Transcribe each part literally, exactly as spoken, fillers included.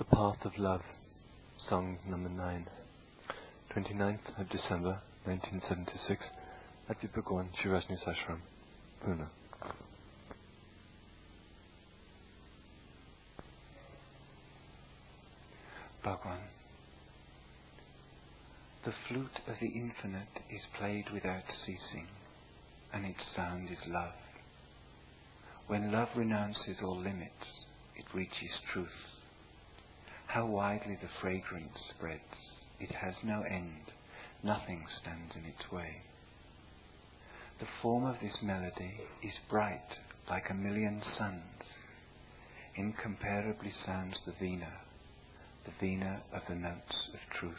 Path of Love, Song number nine, twenty-ninth of December nineteen seventy-six, at the Bhagwan Sri Rajneesh Ashram, Pune. Bhagwan, the flute of the infinite is played without ceasing, and its sound is love. When love renounces all limits, it reaches truth. How widely the fragrance spreads, it has no end, nothing stands in its way. The form of this melody is bright like a million suns. Incomparably sounds the veena, the veena of the notes of truth.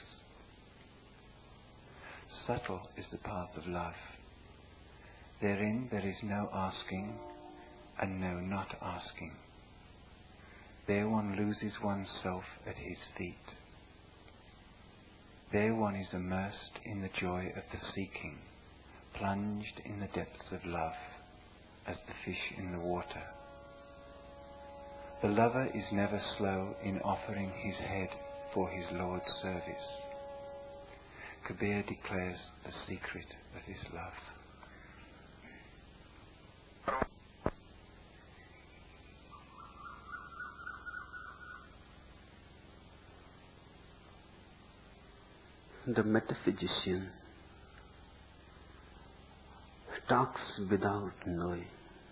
Subtle is the path of love. Therein there is no asking and no not asking. There one loses oneself at his feet. There one is immersed in the joy of the seeking, plunged in the depths of love, as the fish in the water. The lover is never slow in offering his head for his Lord's service. Kabir declares the secret of his love. The metaphysician talks without knowing.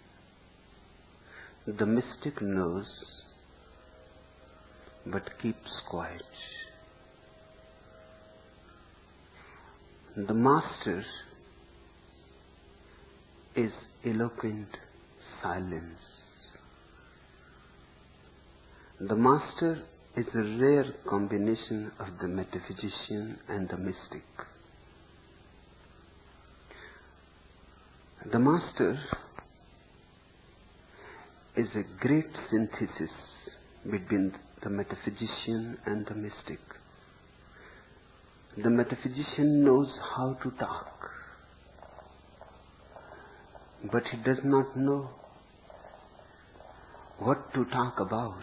The mystic knows but keeps quiet. The master is eloquent silence. The master is a rare combination of the metaphysician and the mystic. The master is a great synthesis between the metaphysician and the mystic. The metaphysician knows how to talk, but he does not know what to talk about.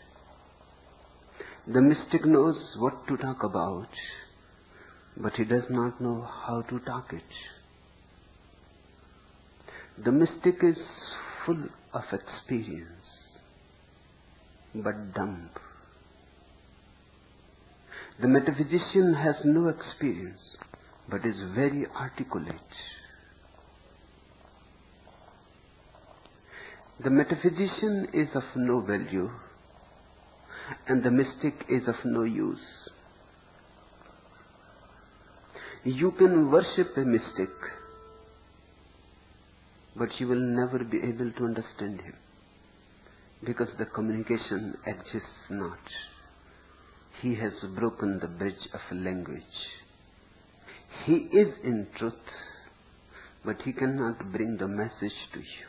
The mystic knows what to talk about, but he does not know how to talk it. The mystic is full of experience, but dumb. The metaphysician has no experience, but is very articulate. The metaphysician is of no value, and the mystic is of no use. You can worship a mystic, but you will never be able to understand him, because the communication exists not. He has broken the bridge of language. He is in truth, but he cannot bring the message to you.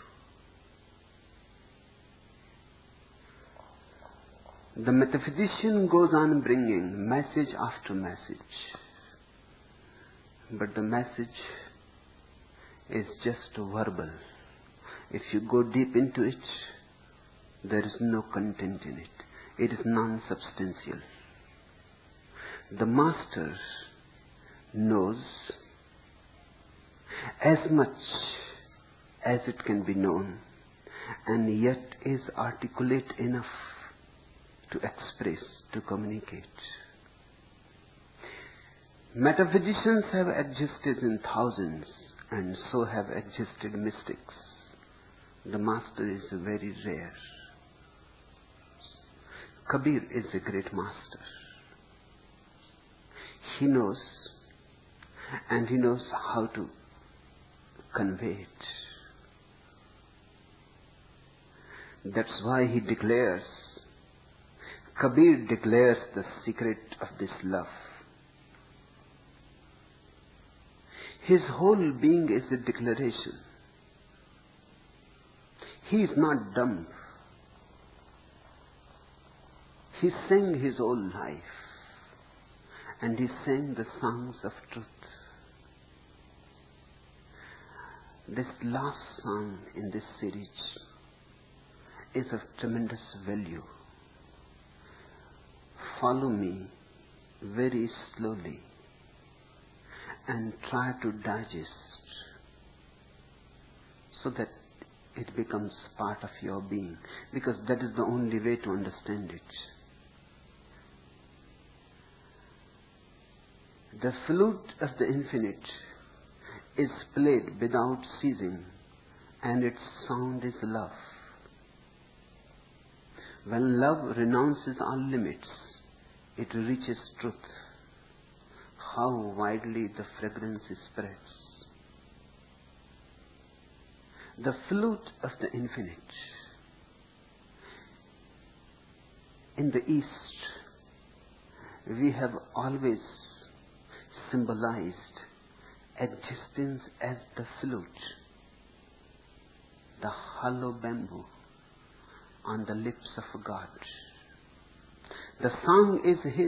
The metaphysician goes on bringing message after message, but the message is just verbal. If you go deep into it, there is no content in it. It is non-substantial. The master knows as much as it can be known, and yet is articulate enough to express, to communicate. Metaphysicians have existed in thousands, and so have existed mystics. The master is very rare. Kabir is a great master. He knows, and he knows how to convey it. That's why he declares, Kabir declares the secret of this love. His whole being is a declaration. He is not dumb. He sang his whole life, and he sang the songs of truth. This last song in this series is of tremendous value. follow me very slowly and try to digest so that it becomes part of your being, because that is the only way to understand it. The flute of the infinite is played without ceasing, and its sound is love. When love renounces all limits, it reaches truth. How widely the fragrance spreads. The flute of the infinite. In the East, we have always symbolized existence as the flute, the hollow bamboo on the lips of God. The song is His.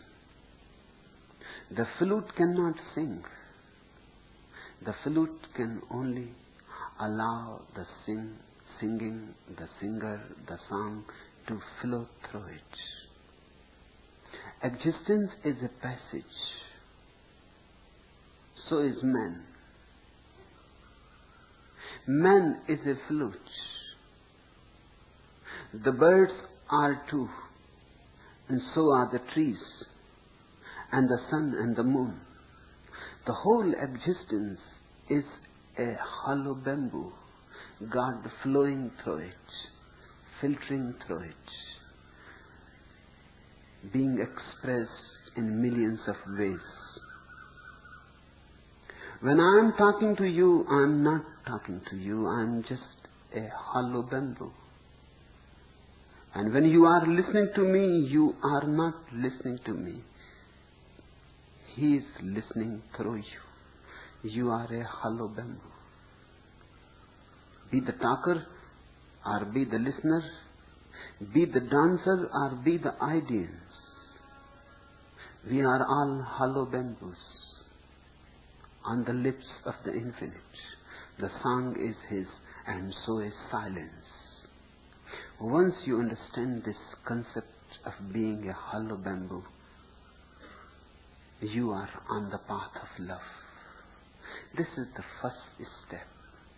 The flute cannot sing. The flute can only allow the sing, singing, the singer, the song to flow through it. Existence is a passage. So is man. Man is a flute. The birds are too, and so are the trees, and the sun and the moon. The whole existence is a hollow bamboo, God flowing through it, filtering through it, being expressed in millions of ways. When I am talking to you, I am not talking to you, I am just a hollow bamboo. And when you are listening to me, you are not listening to me. He is listening through you. You are a hollow bamboo. Be the talker or be the listener, be the dancer or be the audience. We are all hollow bamboos on the lips of the infinite. The song is His, and so is silence. Once you understand this concept of being a hollow bamboo, you are on the path of love. This is the first step.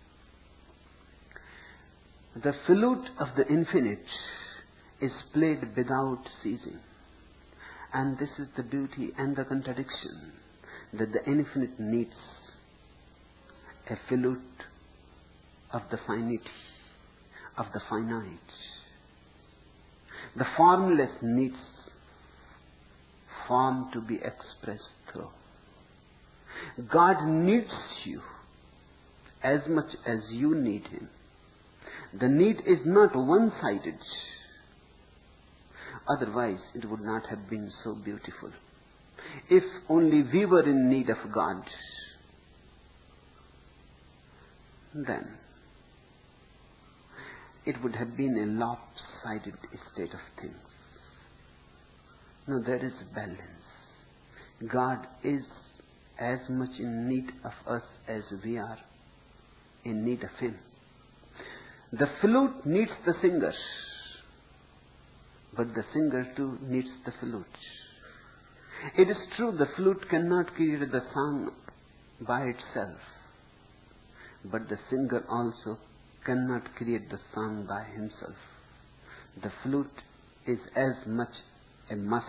The flute of the infinite is played without ceasing. And this is the beauty and the contradiction, that the infinite needs a flute of the finite, of the finite. The formless needs form to be expressed through. God needs you as much as you need Him. The need is not one-sided. Otherwise, it would not have been so beautiful. If only we were in need of God, then it would have been a lopsided state of things. No, there is balance. God is as much in need of us as we are in need of Him. The flute needs the singer, but the singer too needs the flute. It is true the flute cannot create the song by itself, but the singer also cannot create the song by himself. The flute is as much a must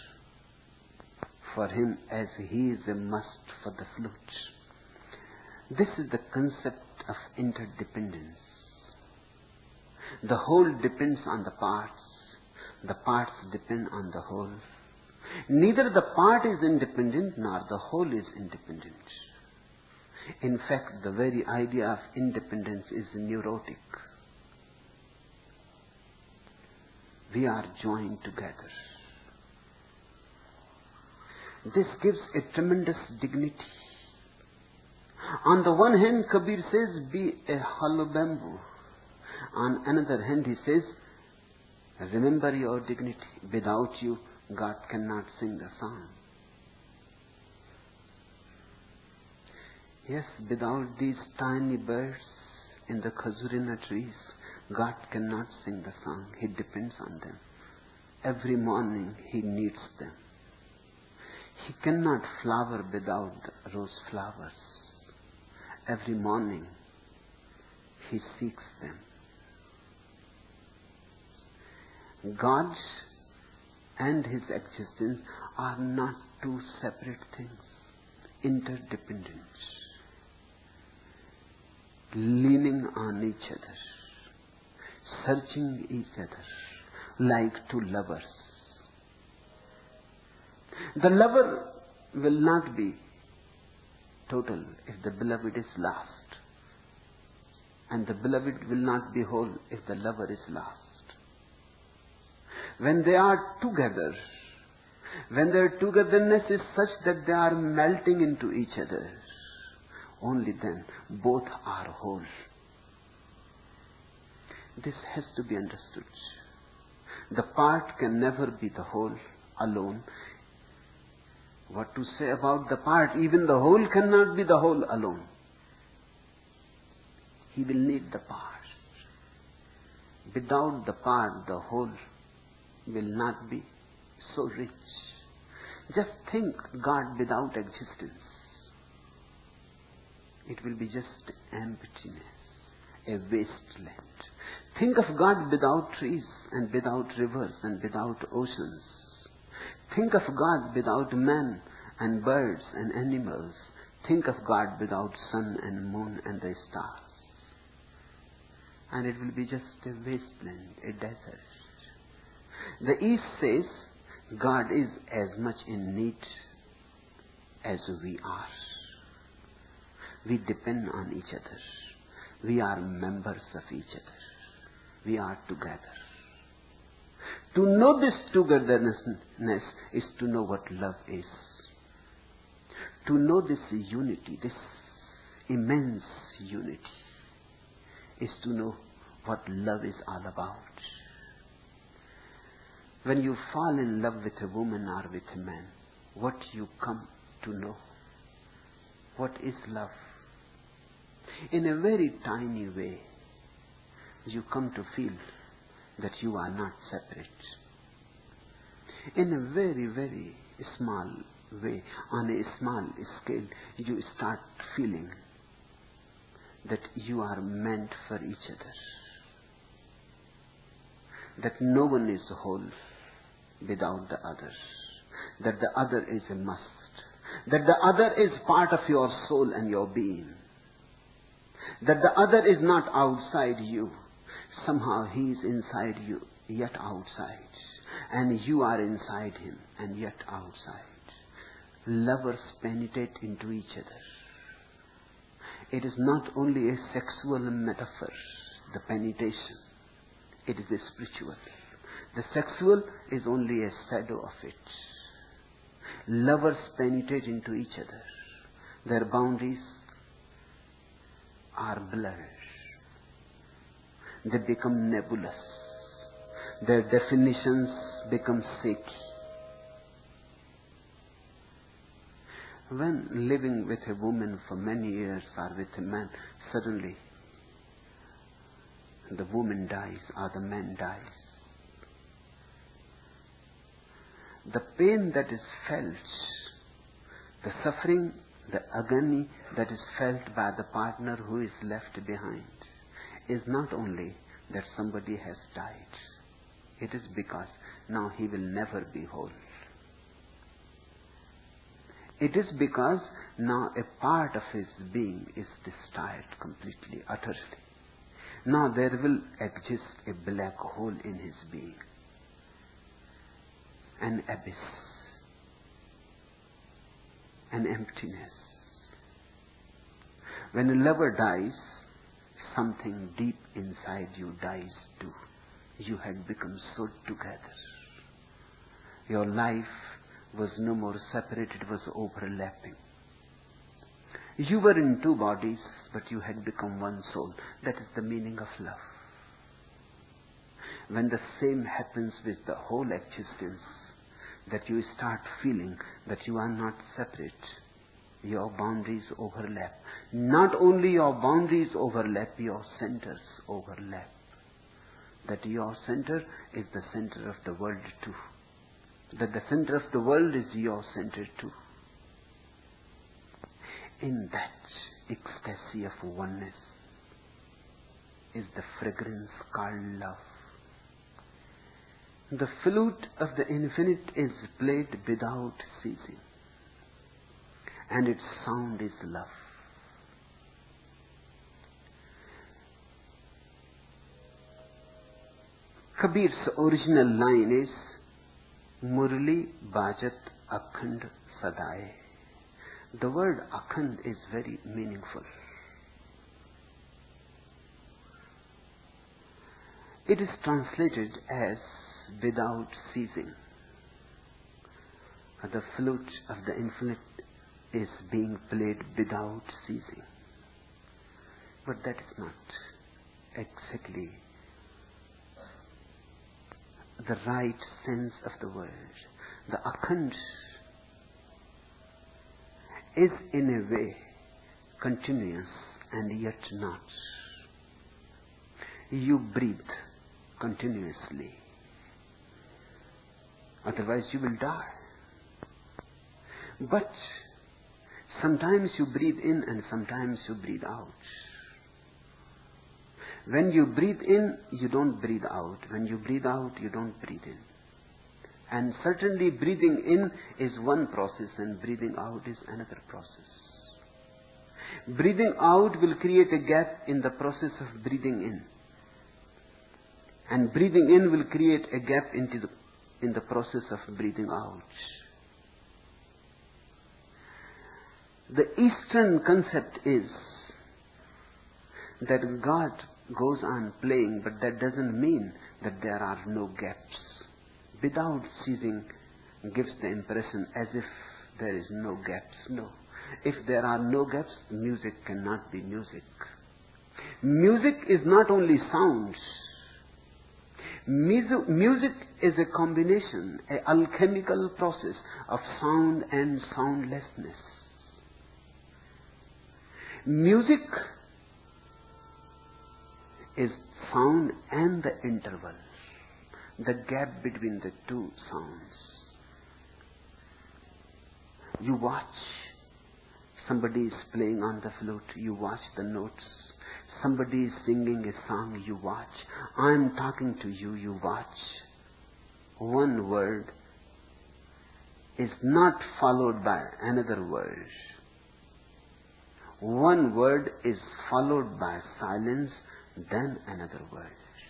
for him as he is a must for the flute. This is the concept of interdependence. The whole depends on the parts. The parts depend on the whole. Neither the part is independent nor the whole is independent. In fact, the very idea of independence is neurotic. We are joined together. This gives a tremendous dignity. On the one hand, Kabir says, be a hollow bamboo. On another hand, he says, remember your dignity. Without you, God cannot sing the song. Yes, without these tiny birds in the khazurina trees, God cannot sing the song. He depends on them. Every morning he needs them. He cannot flower without rose flowers. Every morning he seeks them. God and his existence are not two separate things, interdependent, leaning on each other, searching each other like two lovers. The lover will not be total if the beloved is lost, and the beloved will not be whole if the lover is lost. When they are together, when their togetherness is such that they are melting into each other, only then both are whole. This has to be understood. The part can never be the whole alone. What to say about the part? Even the whole cannot be the whole alone. He will need the part. Without the part, the whole will not be so rich. Just think God without existence. It will be just emptiness, a wasteland. Think of God without trees and without rivers and without oceans. Think of God without men and birds and animals. Think of God without sun and moon and the stars. And it will be just a wasteland, a desert. The East says God is as much in need as we are. We depend on each other. We are members of each other. We are together. To know this togetherness is to know what love is. To know this unity, this immense unity, is to know what love is all about. When you fall in love with a woman or with a man, what you come to know? What is love? In a very tiny way, you come to feel that you are not separate. In a very, very small way, on a small scale, you start feeling that you are meant for each other. That no one is whole without the other. That the other is a must. That the other is part of your soul and your being. That the other is not outside you. Somehow he is inside you, yet outside. And you are inside him, and yet outside. Lovers penetrate into each other. It is not only a sexual metaphor, the penetration. It is a spiritual. The sexual is only a shadow of it. Lovers penetrate into each other. Their boundaries are blurred. They become nebulous. Their definitions become shaky. When living with a woman for many years or with a man, suddenly the woman dies or the man dies. The pain that is felt, the suffering, the agony that is felt by the partner who is left behind is not only that somebody has died. It is because now he will never be whole. It is because now a part of his being is destroyed completely, utterly. Now there will exist a black hole in his being. An abyss. An emptiness. When a lover dies, something deep inside you dies too. You had become so together. Your life was no more separate, it was overlapping. You were in two bodies, but you had become one soul. That is the meaning of love. When the same happens with the whole existence, that you start feeling that you are not separate, your boundaries overlap. Not only your boundaries overlap, your centers overlap. that your center is the center of the world too. That the center of the world is your center too. In that ecstasy of oneness is the fragrance called love. The flute of the infinite is played without ceasing, and its sound is love. Kabir's original line is Murli Bajat Akhand Sadaye. The word Akhand is very meaningful. It is translated as without ceasing. The flute of the infinite is being played without ceasing. But that is not exactly the right sense of the word. The Akhand is in a way continuous and yet not. You breathe continuously, otherwise you will die. But sometimes you breathe in and sometimes you breathe out. When you breathe in, you don't breathe out. When you breathe out, you don't breathe in. And certainly breathing in is one process and breathing out is another process. Breathing out will create a gap in the process of breathing in. And breathing in will create a gap into the, in the process of breathing out. The Eastern concept is that God goes on playing, but that doesn't mean that there are no gaps. Without ceasing gives the impression as if there is no gaps. No. If there are no gaps, music cannot be music. Music is not only sounds. Music, music is a combination, an alchemical process of sound and soundlessness. Music is sound and the interval, the gap between the two sounds. You watch, somebody is playing on the flute, you watch the notes. Somebody is singing a song, you watch. I am talking to you, you watch. One word is not followed by another word. One word is followed by silence, then another word.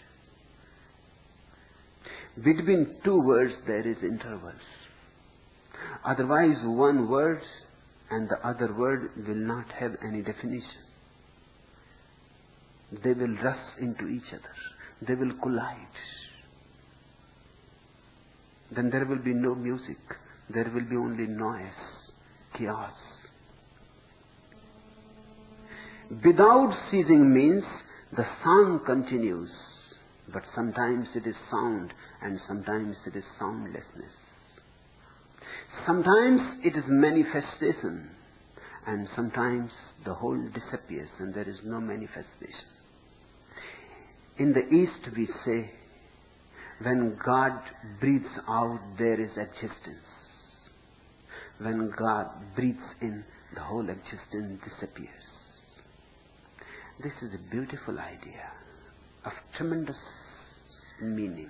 Between two words there is intervals. Otherwise one word and the other word will not have any definition. They will rush into each other. They will collide. Then there will be no music. There will be only noise, chaos. Without ceasing means the song continues, but sometimes it is sound and sometimes it is soundlessness. Sometimes it is manifestation and sometimes the whole disappears and there is no manifestation. In the East we say, when God breathes out, there is existence. When God breathes in, the whole existence disappears. This is a beautiful idea of tremendous meaning.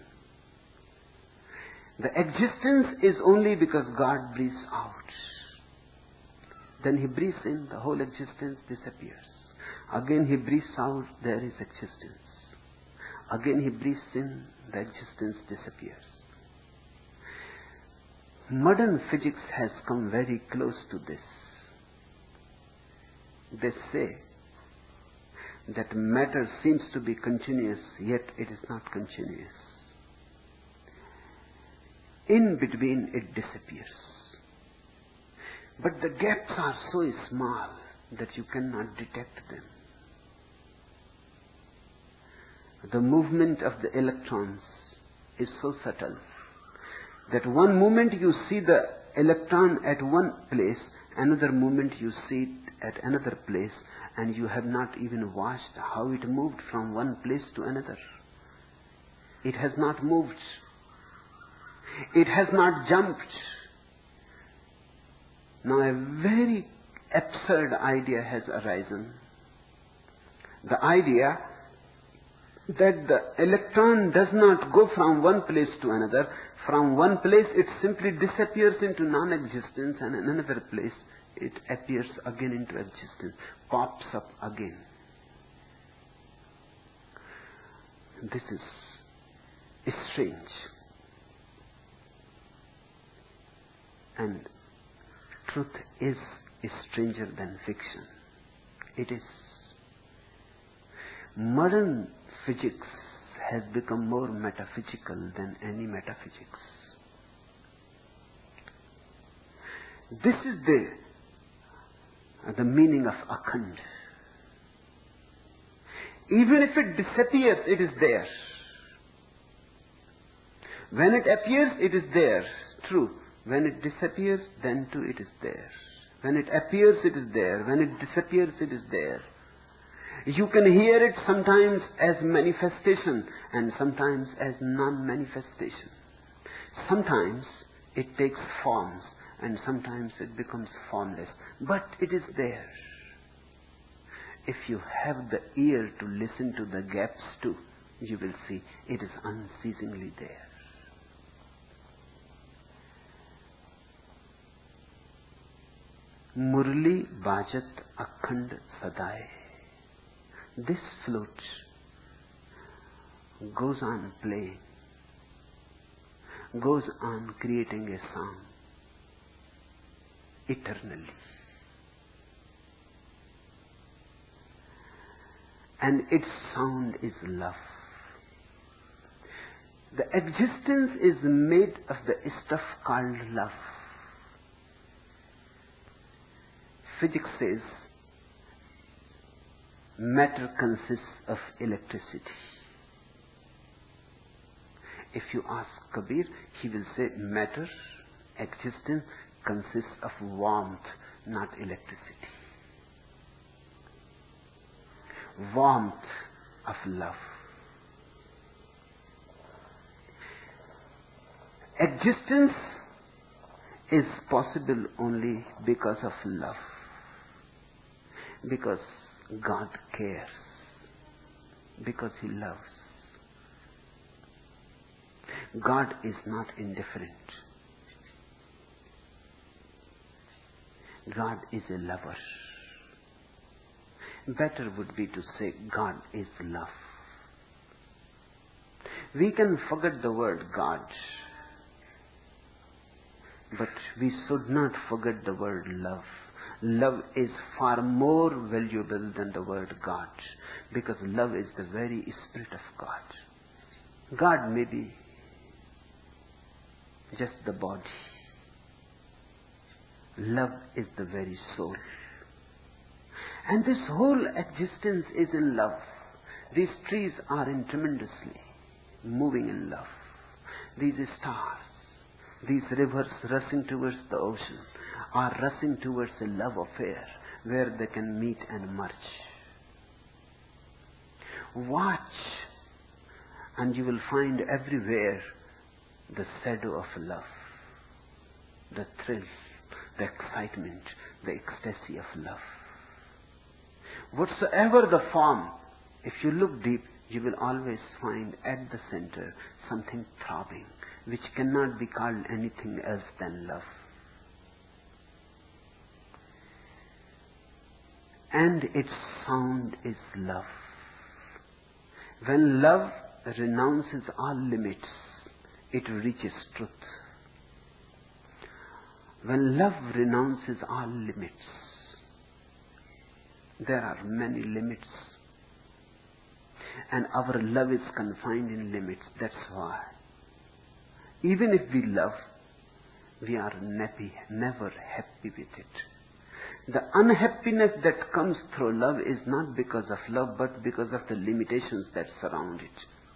The existence is only because God breathes out. Then He breathes in, the whole existence disappears. Again He breathes out, there is existence. Again He breathes in, the existence disappears. Modern physics has come very close to this. They say that matter seems to be continuous, yet it is not continuous. In between it disappears. But the gaps are so small that you cannot detect them. The movement of the electrons is so subtle that one moment you see the electron at one place, another moment you see it at another place, and you have not even watched how it moved from one place to another. It has not moved. It has not jumped. Now a very absurd idea has arisen. The idea that the electron does not go from one place to another. From one place it simply disappears into non-existence, and in another place it appears again into existence, pops up again. This is strange. And truth is stranger than fiction. It is. Modern physics has become more metaphysical than any metaphysics. This is the, the meaning of Akhand. Even if it disappears, it is there. When it appears, it is there. True. When it disappears, then too it is there. When it appears, it is there. When it disappears, it is there. You can hear it sometimes as manifestation and sometimes as non-manifestation. Sometimes it takes forms and sometimes it becomes formless. But it is there. If you have the ear to listen to the gaps too, you will see it is unceasingly there. Murli bajat akhand sadaye. This flute goes on playing, goes on creating a song eternally. And its sound is love. The existence is made of the stuff called love. Physics says matter consists of electricity. If you ask Kabir, he will say matter, existence, consists of warmth, not electricity. Warmth of love. Existence is possible only because of love. Because God cares. Because He loves. God is not indifferent. God is a lover. Better would be to say God is love. We can forget the word God, but we should not forget the word love. Love is far more valuable than the word God, because love is the very spirit of God. God may be just the body. Love is the very soul. And this whole existence is in love. These trees are in tremendously moving in love. These stars, these rivers rushing towards the ocean, are rushing towards a love affair where they can meet and merge. Watch, and you will find everywhere the shadow of love, the thrill, the excitement, the ecstasy of love. Whatsoever the form, if you look deep, you will always find at the center something throbbing, which cannot be called anything else than love. And its sound is love. When love renounces all limits, it reaches truth. When love renounces all limits, there are many limits. And our love is confined in limits. That's why. Even if we love, we are never, never happy with it. The unhappiness that comes through love is not because of love, but because of the limitations that surround it.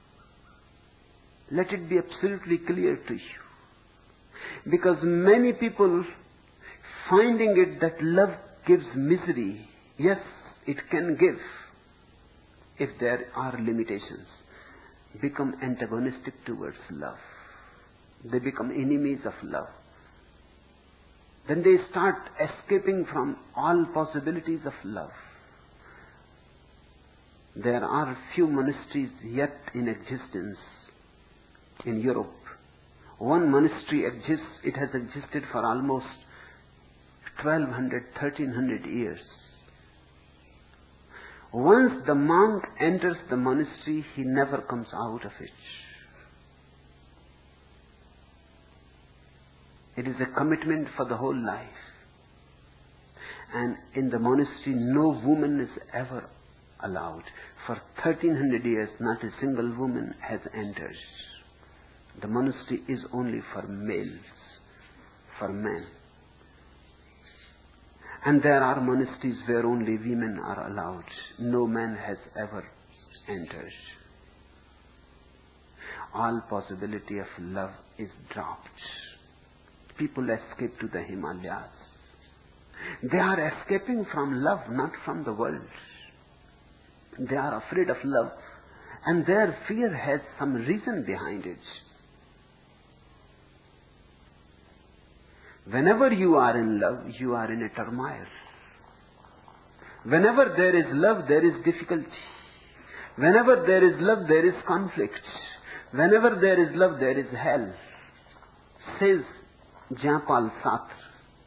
Let it be absolutely clear to you. Because many people finding it that love gives misery. Yes, it can give if there are limitations. become antagonistic towards love. They become enemies of love. Then they start escaping from all possibilities of love. There are few monasteries yet in existence in Europe. One monastery exists, it has existed for almost twelve hundred, thirteen hundred years. Once the monk enters the monastery, he never comes out of it. It is a commitment for the whole life. And in the monastery, no woman is ever allowed. For thirteen hundred years, not a single woman has entered. The monastery is only for males, for men. And there are monasteries where only women are allowed. No man has ever entered. All possibility of love is dropped. People escape to the Himalayas. They are escaping from love, not from the world. They are afraid of love, and their fear has some reason behind it. Whenever you are in love, you are in a turmoil. Whenever there is love, there is difficulty. Whenever there is love, there is conflict. Whenever there is love, there is hell. Says Jean-Paul Sartre.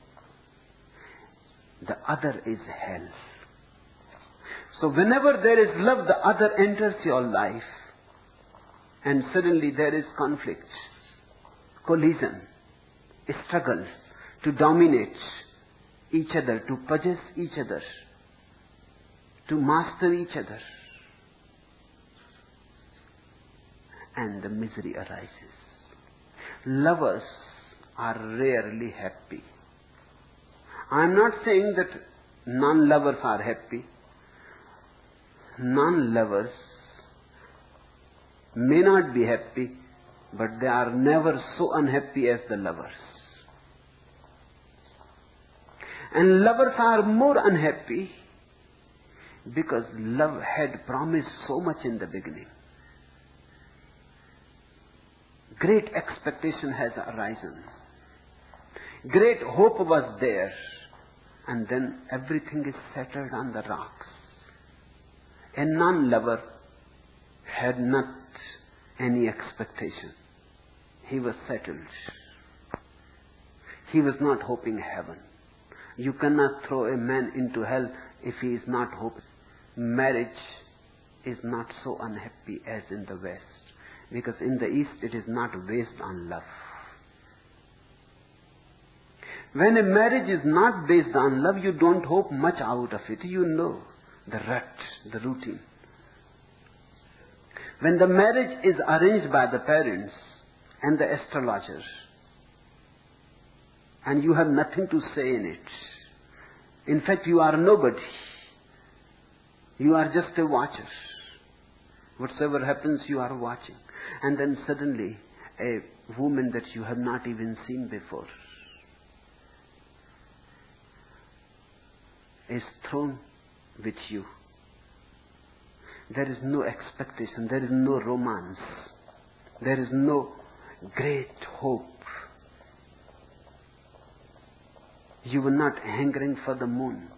The other is hell. So whenever there is love, the other enters your life. And suddenly there is conflict, collision, struggle to dominate each other, to possess each other, to master each other. And the misery arises. Lovers are rarely happy. I am not saying that non-lovers are happy. Non-lovers may not be happy, but they are never so unhappy as the lovers. And lovers are more unhappy because love had promised so much in the beginning. Great expectation has arisen. Great hope was there. And then everything is settled on the rocks. A non-lover had not any expectation. He was settled. He was not hoping heaven. You cannot throw a man into hell if he is not hoping. Marriage is not so unhappy as in the West. Because in the East it is not based on love. When a marriage is not based on love, you don't hope much out of it. You know the rut, the routine. When the marriage is arranged by the parents and the astrologers, and you have nothing to say in it. In fact, you are nobody. You are just a watcher. Whatsoever happens, you are watching. And then suddenly, a woman that you have not even seen before is thrown with you. There is no expectation. There is no romance. There is no great hope. You were not hankering for the moon.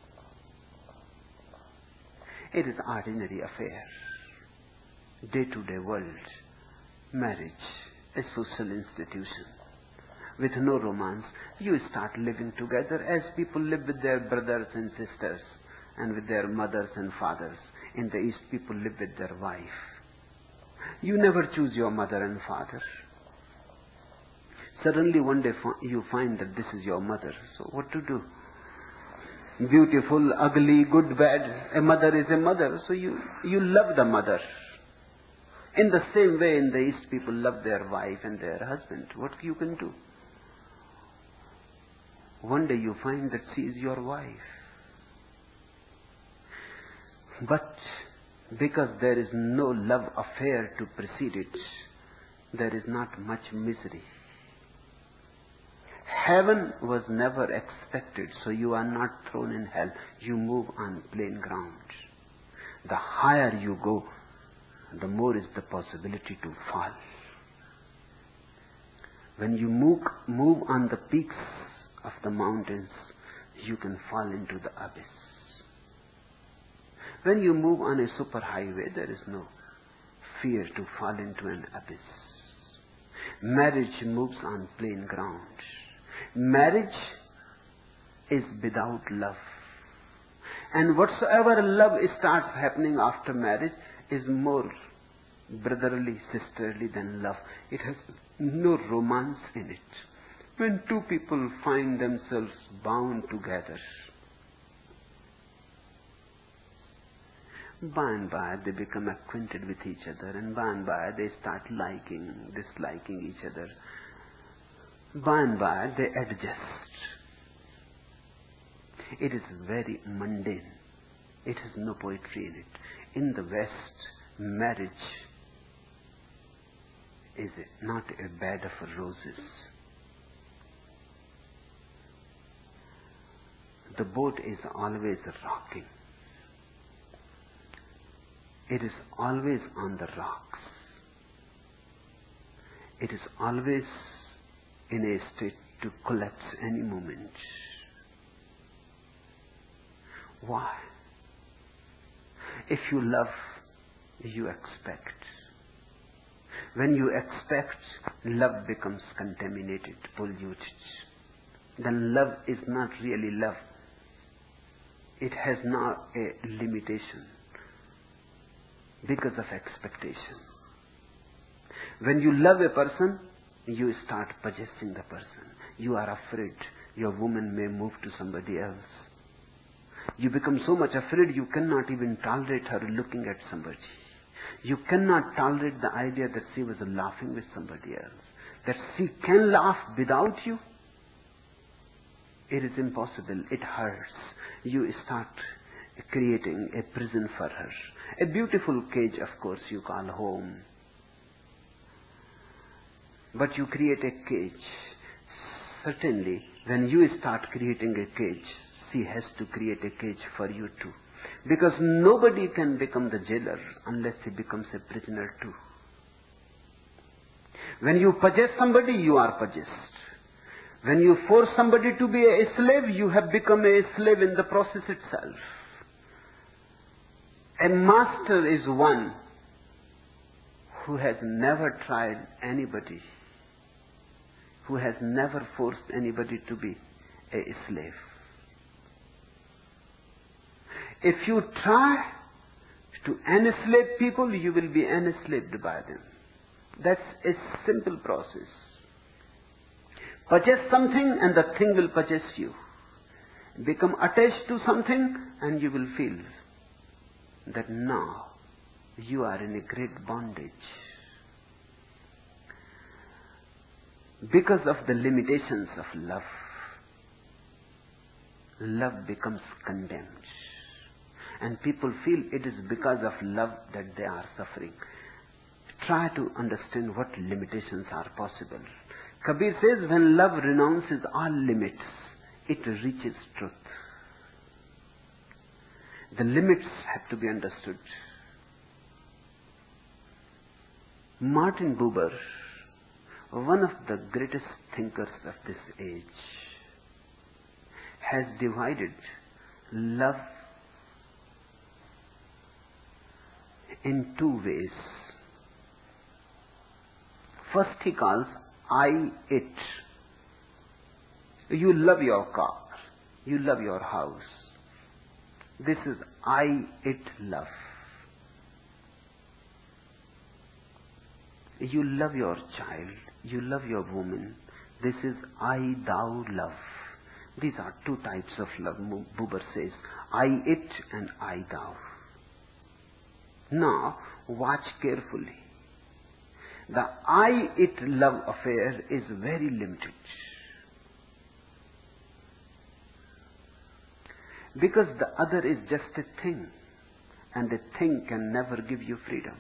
It is ordinary affair. Day-to-day world. Marriage. A social institution. With no romance. You start living together as people live with their brothers and sisters and with their mothers and fathers. In the East, people live with their wife. You never choose your mother and father. Suddenly one day you find that this is your mother. So what to do? Beautiful, ugly, good, bad. A mother is a mother. So you, you love the mother. In the same way, in the East, people love their wife and their husband. What you can do? One day you find that she is your wife. But because there is no love affair to precede it, there is not much misery. Heaven was never expected, so you are not thrown in hell. You move on plain ground. The higher you go, the more is the possibility to fall. When you move, move on the peaks of the mountains, you can fall into the abyss. When you move on a superhighway, there is no fear to fall into an abyss. Marriage moves on plain ground. Marriage is without love. And whatsoever love starts happening after marriage is more brotherly, sisterly than love. It has no romance in it. When two people find themselves bound together, by and by they become acquainted with each other, and by and by they start liking, disliking each other. By and by they adjust. It is very mundane. It has no poetry in it. In the West, marriage is not a bed of roses. The boat is always rocking. It is always on the rocks. It is always in a state to collapse any moment. Why? If you love, you expect. When you expect, love becomes contaminated, polluted. Then love is not really love. It has now a limitation because of expectation. When you love a person, you start possessing the person. You are afraid your woman may move to somebody else. You become so much afraid you cannot even tolerate her looking at somebody. You cannot tolerate the idea that she was laughing with somebody else. That she can laugh without you. It is impossible. It hurts. You start creating a prison for her. A beautiful cage, of course, you call home. But you create a cage. Certainly, when you start creating a cage, she has to create a cage for you too. Because nobody can become the jailer unless he becomes a prisoner too. When you possess somebody, you are possessed. When you force somebody to be a slave, you have become a slave in the process itself. A master is one who has never tried anybody, who has never forced anybody to be a slave. If you try to enslave people, you will be enslaved by them. That's a simple process. Possess something and the thing will possess you. Become attached to something and you will feel that now you are in a great bondage. Because of the limitations of love, love becomes condemned. And people feel it is because of love that they are suffering. Try to understand what limitations are possible. Kabir says, when love renounces all limits, it reaches truth. The limits have to be understood. Martin Buber, one of the greatest thinkers of this age, has divided love in two ways. First he calls I, it. You love your car. You love your house. This is I, it love. You love your child. You love your woman. This is I, thou love. These are two types of love, Buber says. I, it and I, thou. Now, watch carefully. The I, it love affair is very limited. Because the other is just a thing. And a thing can never give you freedom.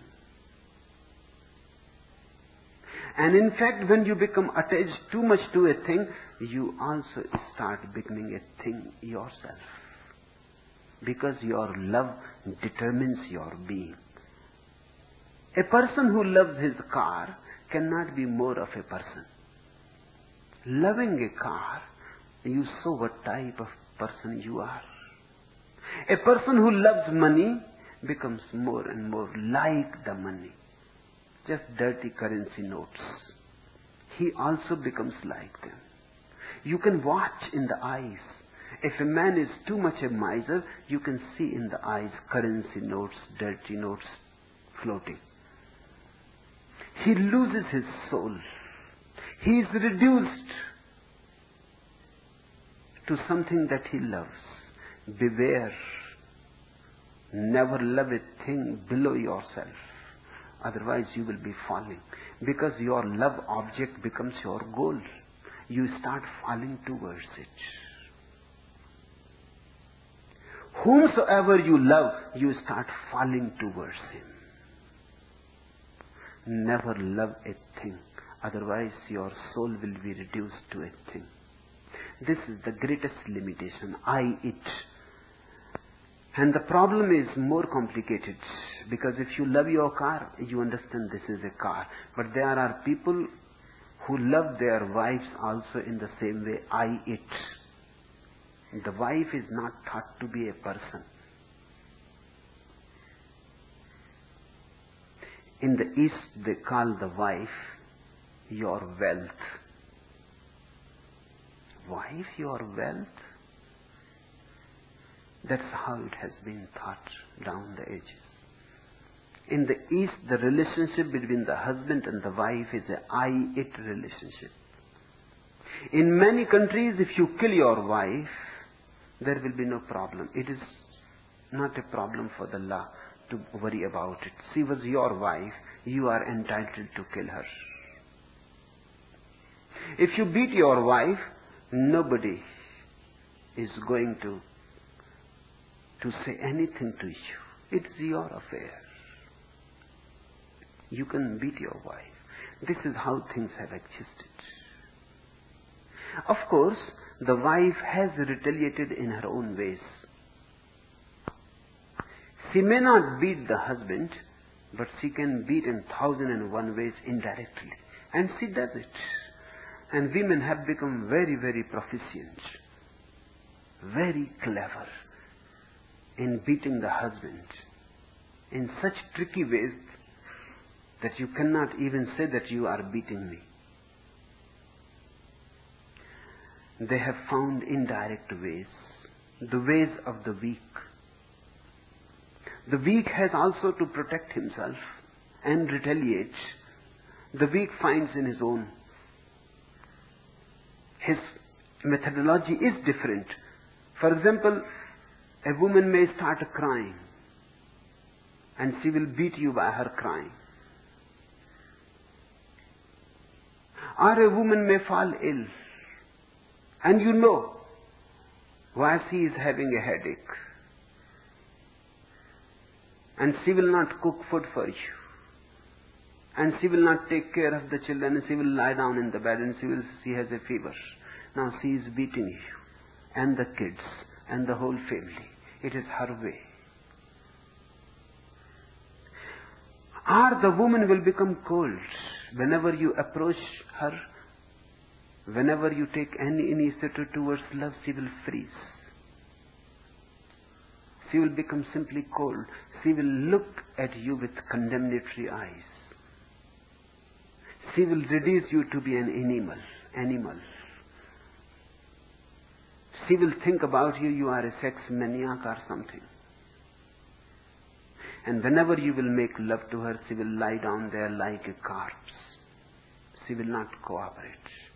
And in fact, when you become attached too much to a thing, you also start becoming a thing yourself. Because your love determines your being. A person who loves his car cannot be more of a person. Loving a car, you show what type of person you are. A person who loves money becomes more and more like the money. Just dirty currency notes. He also becomes like them. You can watch in the eyes. If a man is too much a miser, you can see in the eyes currency notes, dirty notes floating. He loses his soul. He is reduced to something that he loves. Beware. Never love a thing below yourself. Otherwise you will be falling. Because your love object becomes your goal. You start falling towards it. Whomsoever you love, you start falling towards him. Never love a thing. Otherwise your soul will be reduced to a thing. This is the greatest limitation. I, it. And the problem is more complicated. Because if you love your car, you understand this is a car. But there are people who love their wives also in the same way. I, it. The wife is not thought to be a person. In the East, they call the wife your wealth. Wife, your wealth? That's how it has been taught down the ages. In the East, the relationship between the husband and the wife is a I-it relationship. In many countries, if you kill your wife, there will be no problem. It is not a problem for the law to worry about it. She was your wife, you are entitled to kill her. If you beat your wife, nobody is going to to say anything to you. It's your affair. You can beat your wife. This is how things have existed. Of course, the wife has retaliated in her own ways. She may not beat the husband, but she can beat in thousand and one ways indirectly. And she does it. And women have become very, very proficient, very clever in beating the husband in such tricky ways that you cannot even say that you are beating me. They have found indirect ways, the ways of the weak. The weak has also to protect himself and retaliate. The weak finds in his own. His methodology is different. For example, a woman may start crying and she will beat you by her crying. Or a woman may fall ill and you know why she is having a headache. And she will not cook food for you. And she will not take care of the children. And she will lie down in the bed and she will, she has a fever. Now she is beating you and the kids and the whole family. It is her way. Or the woman will become cold. Whenever you approach her, whenever you take any initiative towards love, she will freeze. She will become simply cold. She will look at you with condemnatory eyes. She will reduce you to be an animal. Animal. She will think about you, you are a sex maniac or something. And whenever you will make love to her, she will lie down there like a corpse. She will not cooperate.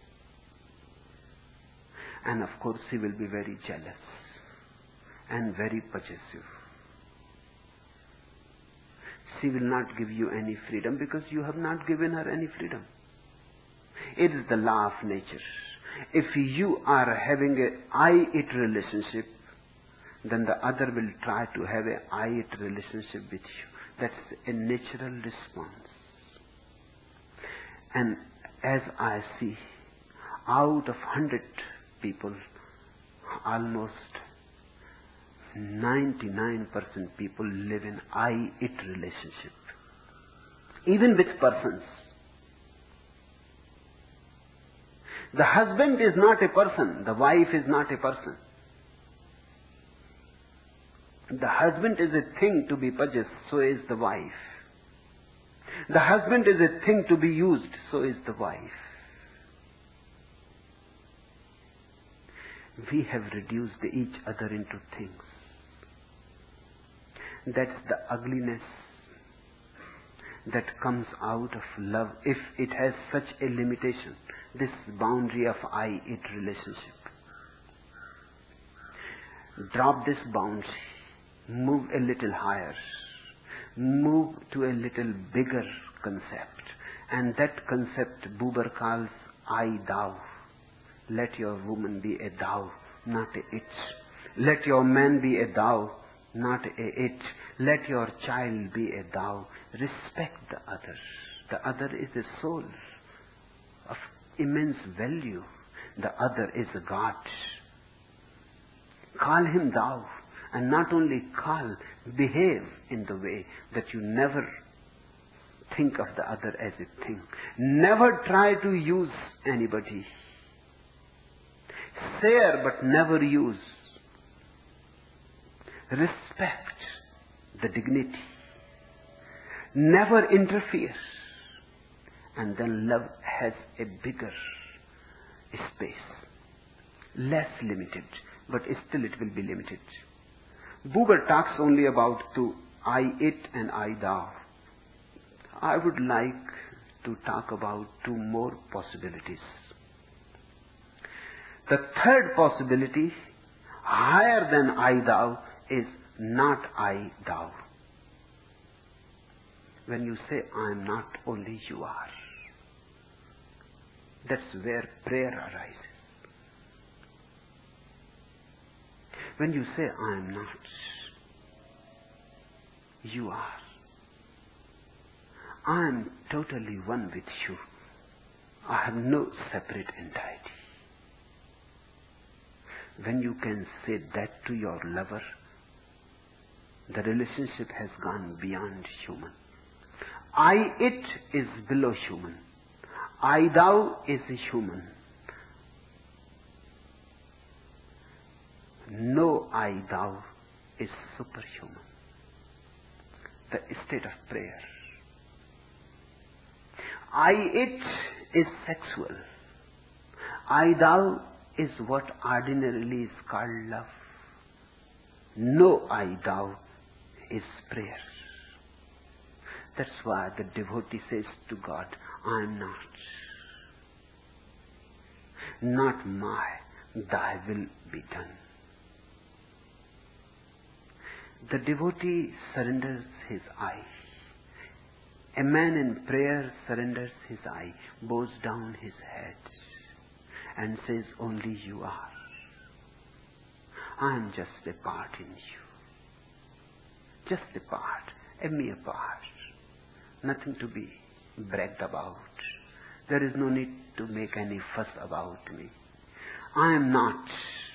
And of course she will be very jealous and very possessive. She will not give you any freedom because you have not given her any freedom. It is the law of nature. If you are having a I-it relationship, then the other will try to have a I-it relationship with you. That's a natural response. And as I see, out of hundred people, almost ninety-nine percent people live in I-it relationship. even with persons. The husband is not a person. The wife is not a person. The husband is a thing to be possessed, so is the wife. The husband is a thing to be used, so is the wife. We have reduced each other into things. That's the ugliness that comes out of love if it has such a limitation, this boundary of I-it relationship. Drop this boundary, move a little higher, move to a little bigger concept, and that concept Buber calls I-thou. Let your woman be a thou, not a it. Let your man be a thou, not a it. Let your child be a thou. Respect the other. The other is a soul of immense value. The other is a God. Call him thou, and not only call, behave in the way that you never think of the other as a thing. Never try to use anybody. Share but never use. Respect the dignity. Never interfere. And then love has a bigger space. Less limited, but still it will be limited. Buber talks only about two, I-it and I-thou. I would like to talk about two more possibilities. The third possibility, higher than I-thou, is not I-thou. When you say, I am not, only you are. That's where prayer arises. When you say, I am not, you are. I am totally one with you. I have no separate entity. When you can say that to your lover, the relationship has gone beyond human. I-it is below human. I-thou is human. No I-thou is superhuman. The state of prayer. I-it is sexual. I-thou is what ordinarily is called love. No I-thou is prayer. That's why the devotee says to God, I am not. Not my, thy will be done. The devotee surrenders his I. A man in prayer surrenders his I, bows down his head, and says, only you are. I am just a part in you. Just a part, a mere part. Nothing to be bragged about. There is no need to make any fuss about me. I am not.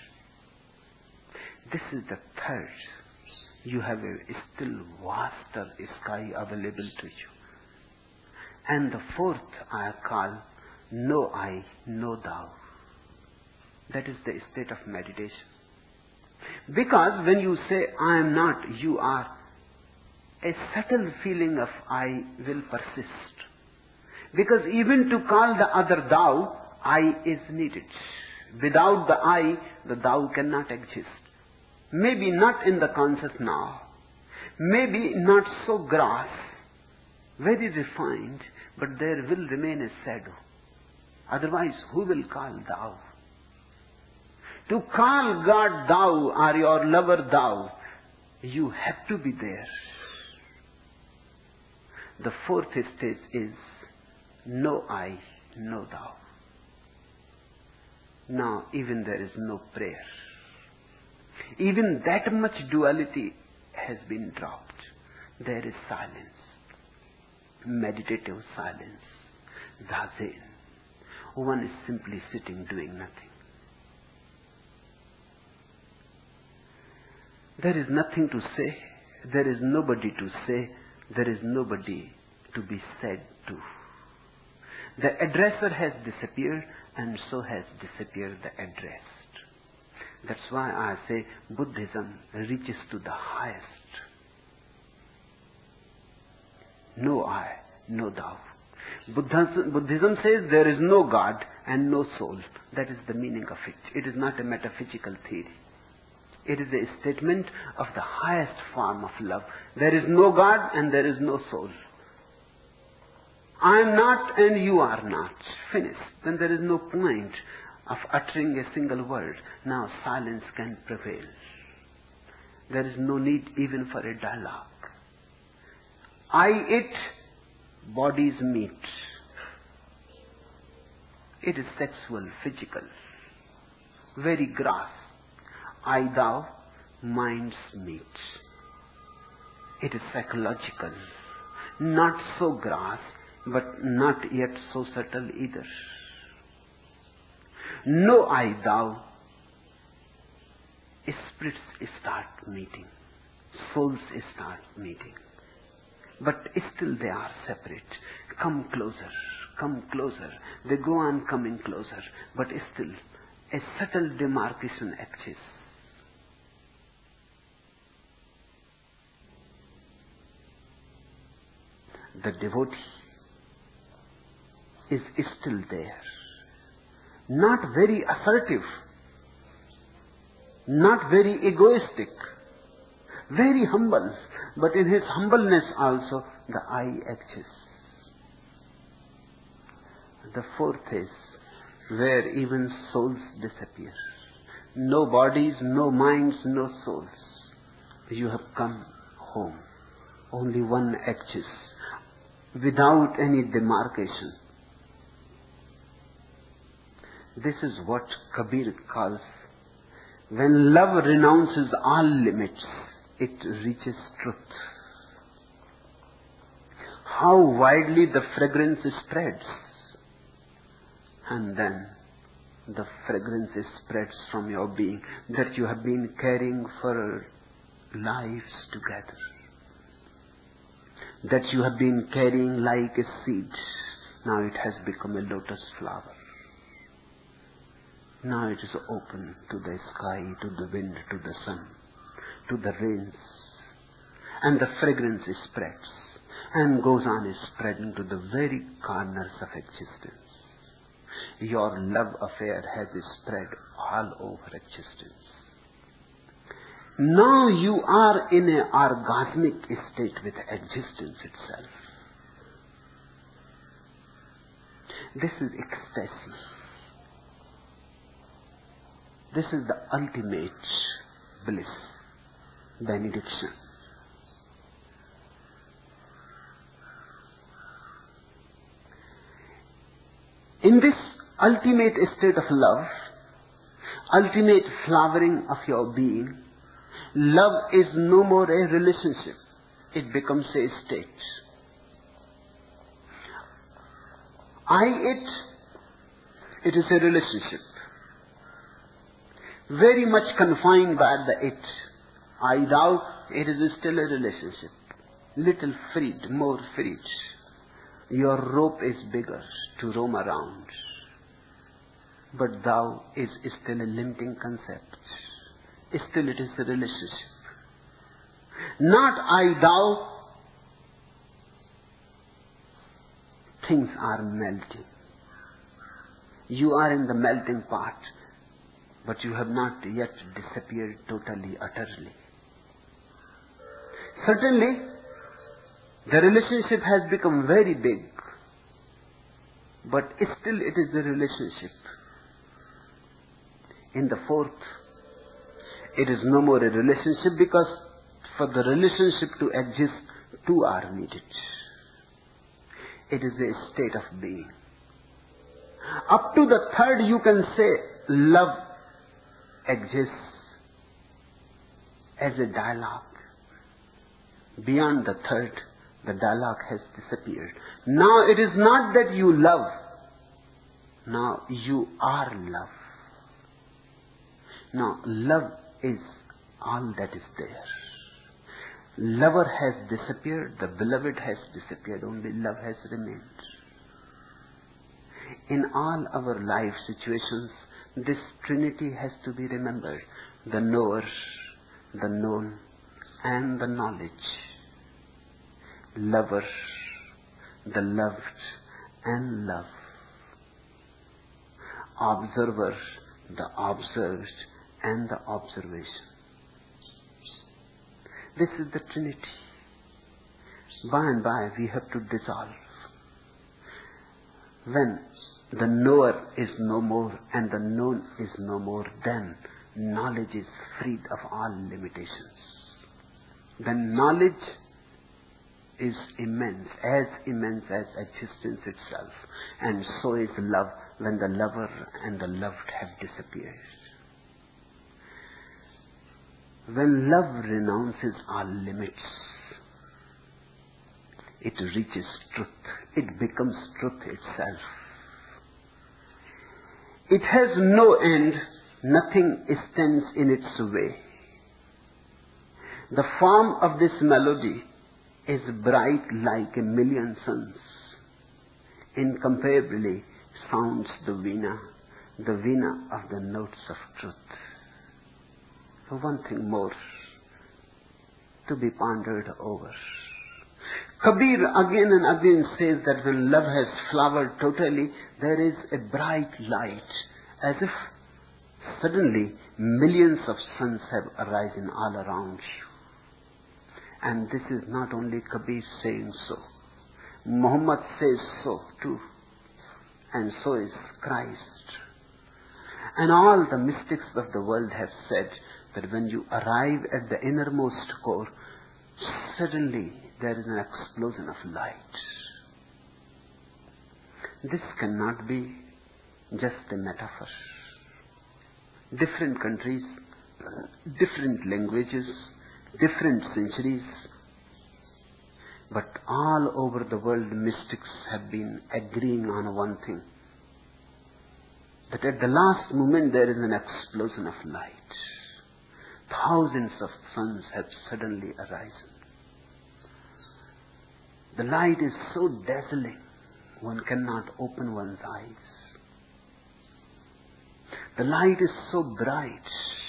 This is the third. You have a still vaster sky available to you. And the fourth I call no I, no thou. That is the state of meditation. Because when you say I am not, you are, a subtle feeling of I will persist. Because even to call the other thou, I is needed. Without the I, the thou cannot exist. Maybe not in the conscious now. Maybe not so gross, very refined, but there will remain a shadow. Otherwise, who will call thou? To call God thou or your lover thou, you have to be there. The fourth stage is no I, no thou. Now, even there is no prayer. Even that much duality has been dropped. There is silence. Meditative silence. Zazen. One is simply sitting doing nothing. There is nothing to say. There is nobody to say. There is nobody to be said to. The addresser has disappeared, and so has disappeared the addressed. That's why I say Buddhism reaches to the highest. No I, no thou. Buddhism, Buddhism says there is no God and no soul. That is the meaning of it. It is not a metaphysical theory. It is a statement of the highest form of love. There is no God and there is no soul. I am not and you are not. Finished. Then there is no point of uttering a single word. Now silence can prevail. There is no need even for a dialogue. I, it, bodies meet. It is sexual, physical, very gross. I, thou, minds meet. It is psychological, not so gross, but not yet so subtle either. No I, thou, spirits start meeting, souls start meeting, but still they are separate. Come closer, come closer. They go on coming closer, but still a subtle demarcation exists. The devotee is still there. Not very assertive, not very egoistic, very humble, but in his humbleness also the I exists. The fourth is where even souls disappear. No bodies, no minds, no souls. You have come home. Only one exists, without any demarcation. This is what Kabir calls, when love renounces all limits, it reaches truth. How widely the fragrance spreads. And then the fragrance spreads from your being that you have been carrying for lives together. That you have been carrying like a seed. Now it has become a lotus flower. Now it is open to the sky, to the wind, to the sun, to the rains. And the fragrance spreads and goes on spreading to the very corners of existence. Your love affair has spread all over existence. Now you are in an orgasmic state with existence itself. This is ecstasy. This is the ultimate bliss, benediction. In this ultimate state of love, ultimate flowering of your being, love is no more a relationship. It becomes a state. I, it, it is a relationship. Very much confined by the it. I, thou, it is still a relationship. Little freed, more freed. Your rope is bigger to roam around. But thou is still a limiting concept. Still it is a relationship. Not I, thou. Things are melting. You are in the melting pot, but you have not yet disappeared totally, utterly. Certainly, the relationship has become very big, but still it is a relationship. In the fourth, it is no more a relationship, because for the relationship to exist, two are needed. It is a state of being. Up to the third, you can say love exists as a dialogue. Beyond the third, the dialogue has disappeared. Now it is not that you love. Now you are love. Now love is all that is there. Lover has disappeared, the beloved has disappeared, only love has remained. In all our life situations, this trinity has to be remembered. The knower, the known, and the knowledge. Lover, the loved, and love. Observer, the observed, and the observation. This is the Trinity. By and by we have to dissolve. When the knower is no more and the known is no more, then knowledge is freed of all limitations. Then knowledge is immense, as immense as existence itself. And so is love when the lover and the loved have disappeared. When love renounces all limits, it reaches truth. It becomes truth itself. It has no end. Nothing stands in its way. The form of this melody is bright like a million suns. Incomparably sounds the veena, the veena of the notes of truth. So one thing more to be pondered over. Kabir again and again says that when love has flowered totally, there is a bright light, as if suddenly millions of suns have arisen all around you. And this is not only Kabir saying so. Muhammad says so too. And so is Christ. And all the mystics of the world have said that when you arrive at the innermost core, suddenly there is an explosion of light. This cannot be just a metaphor. Different countries, different languages, different centuries, but all over the world mystics have been agreeing on one thing, that at the last moment there is an explosion of light. Thousands of suns have suddenly arisen. The light is so dazzling, one cannot open one's eyes. The light is so bright,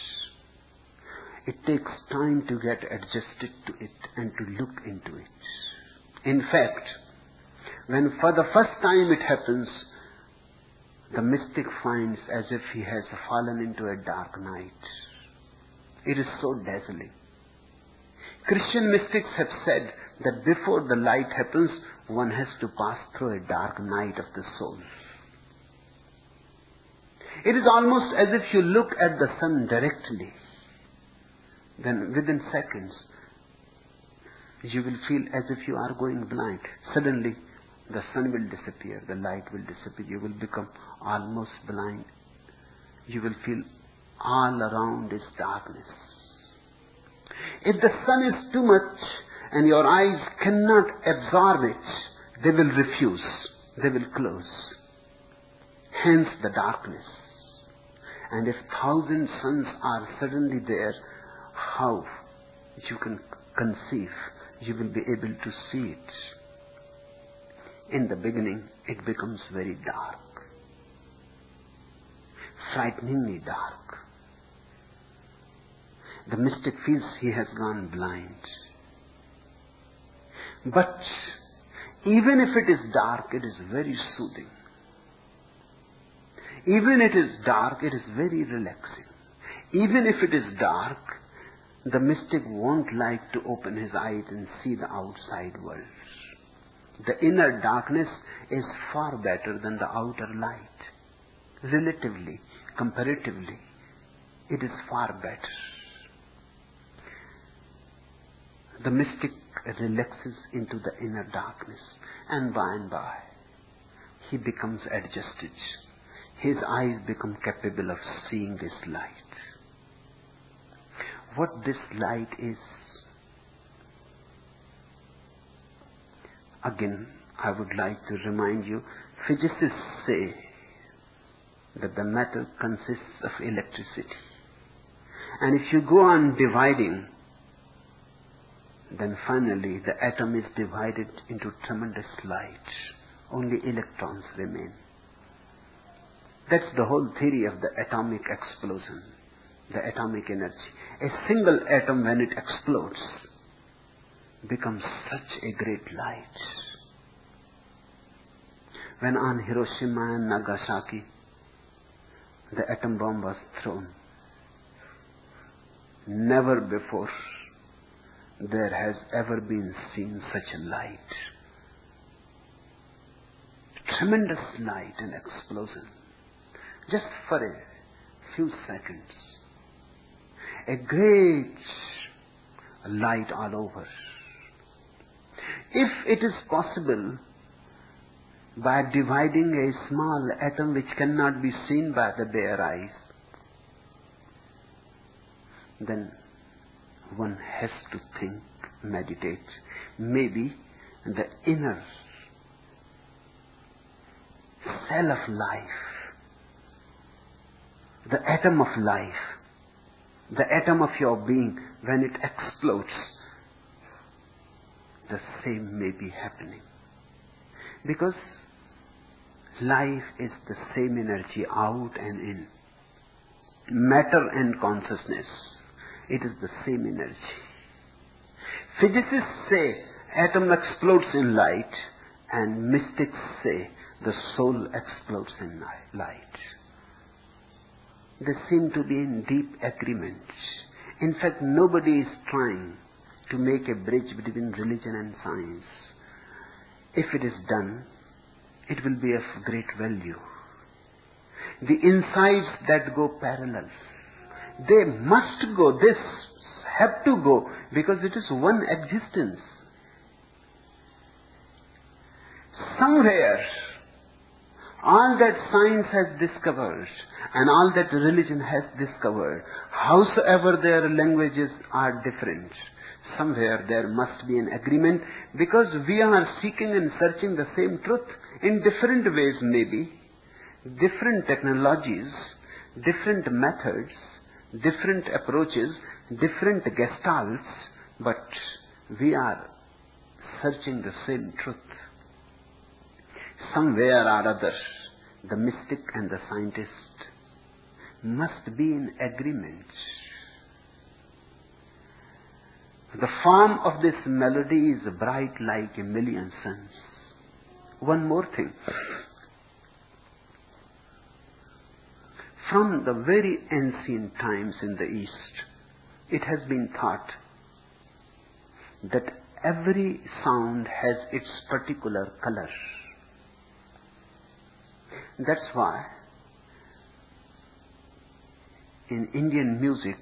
it takes time to get adjusted to it and to look into it. In fact, when for the first time it happens, the mystic finds as if he has fallen into a dark night. It is so dazzling. Christian mystics have said that before the light happens, one has to pass through a dark night of the soul. It is almost as if you look at the sun directly. Then within seconds, you will feel as if you are going blind. Suddenly, the sun will disappear, the light will disappear, you will become almost blind. You will feel all around is darkness. If the sun is too much and your eyes cannot absorb it, they will refuse, they will close. Hence the darkness. And if thousand suns are suddenly there, how you can conceive, you will be able to see it. In the beginning, it becomes very dark, frighteningly dark. The mystic feels he has gone blind. But even if it is dark, it is very soothing. Even if it is dark, it is very relaxing. Even if it is dark, the mystic won't like to open his eyes and see the outside world. The inner darkness is far better than the outer light. Relatively, comparatively, it is far better. The mystic relaxes into the inner darkness, and by and by, he becomes adjusted. His eyes become capable of seeing this light. What this light is, again, I would like to remind you, physicists say that the matter consists of electricity. And if you go on dividing then finally the atom is divided into tremendous light. Only electrons remain. That's the whole theory of the atomic explosion, the atomic energy. A single atom, when it explodes, becomes such a great light. When on Hiroshima and Nagasaki the atom bomb was thrown, never before there has ever been seen such a light. Tremendous light and explosion. Just for a few seconds. A great light all over. If it is possible, by dividing a small atom which cannot be seen by the bare eyes, then one has to think, meditate. Maybe the inner cell of life, the atom of life, the atom of your being, when it explodes, the same may be happening. Because life is the same energy out and in. Matter and consciousness, it is the same energy. Physicists say atom explodes in light, and mystics say the soul explodes in light. They seem to be in deep agreement. In fact, nobody is trying to make a bridge between religion and science. If it is done, it will be of great value. The insights that go parallel, they must go, this have to go, because it is one existence. Somewhere, all that science has discovered and all that religion has discovered, howsoever their languages are different, somewhere there must be an agreement, because we are seeking and searching the same truth in different ways, maybe, different technologies, different methods, different approaches, different gestalts, but we are searching the same truth. Somewhere or other, the mystic and the scientist must be in agreement. The form of this melody is bright like a million suns. One more thing. From the very ancient times in the East, it has been thought that every sound has its particular color. That's why in Indian music,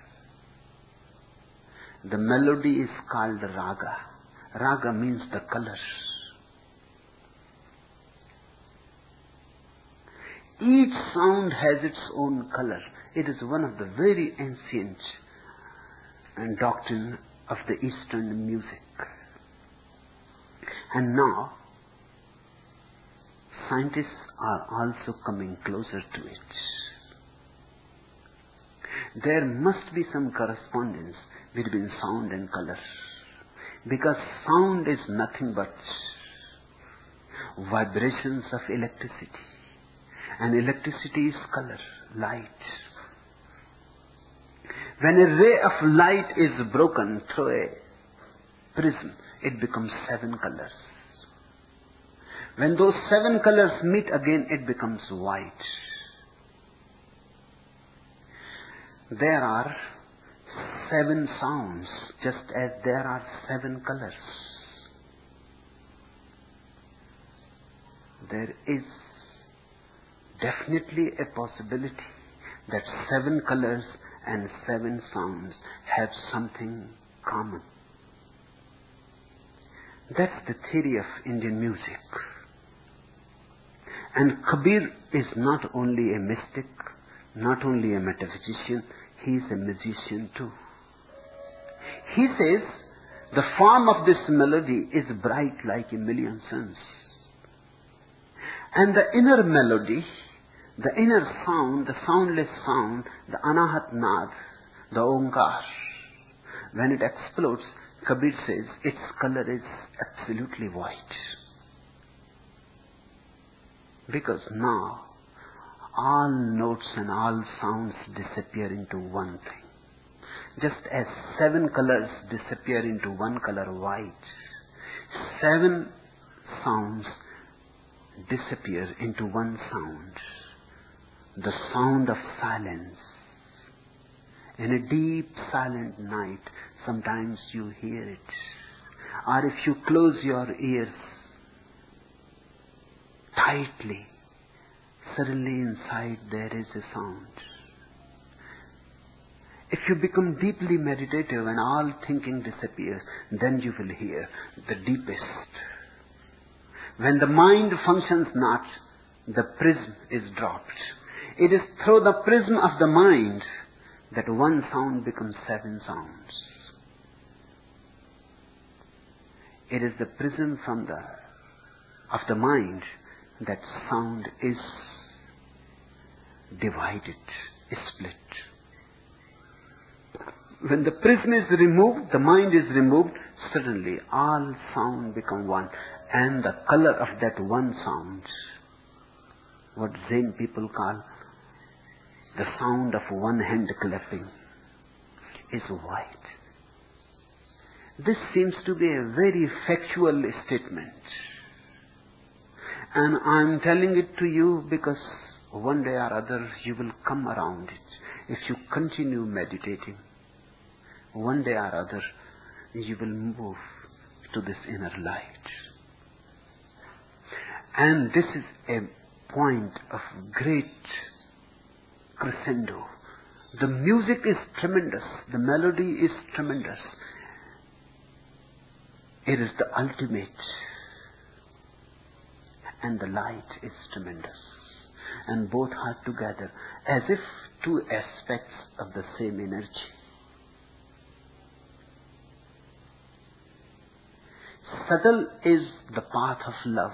the melody is called raga. Raga means the colors. Each sound has its own color. It is one of the very ancient and doctrine of the Eastern music. And now, scientists are also coming closer to it. There must be some correspondence between sound and color, because sound is nothing but vibrations of electricity, and electricity is color, light. When a ray of light is broken through a prism, it becomes seven colors. When those seven colors meet again, it becomes white. There are seven sounds, just as there are seven colors. There is definitely a possibility that seven colors and seven sounds have something common. That's the theory of Indian music. And Kabir is not only a mystic, not only a metaphysician, he is a musician too. He says, the form of this melody is bright like a million suns. And the inner melody, the inner sound, the soundless sound, the anahat nad, the onkar, when it explodes, Kabir says its color is absolutely white. Because now all notes and all sounds disappear into one thing. Just as seven colors disappear into one color white, seven sounds disappear into one sound. The sound of silence. In a deep silent night, sometimes you hear it. Or if you close your ears tightly, suddenly inside there is a sound. If you become deeply meditative and all thinking disappears, then you will hear the deepest. When the mind functions not, the prism is dropped. It is through the prism of the mind that one sound becomes seven sounds. It is the prism from the of the mind that sound is divided, is split. When the prism is removed, the mind is removed, suddenly all sound become one. And the color of that one sound, what Zen people call the sound of one hand clapping, is white. This seems to be a very factual statement. And I'm telling it to you because one day or other you will come around it. If you continue meditating, one day or other you will move to this inner light. And this is a point of great crescendo. The music is tremendous. The melody is tremendous. It is the ultimate. And the light is tremendous. And both are together as if two aspects of the same energy. Subtle is the path of love.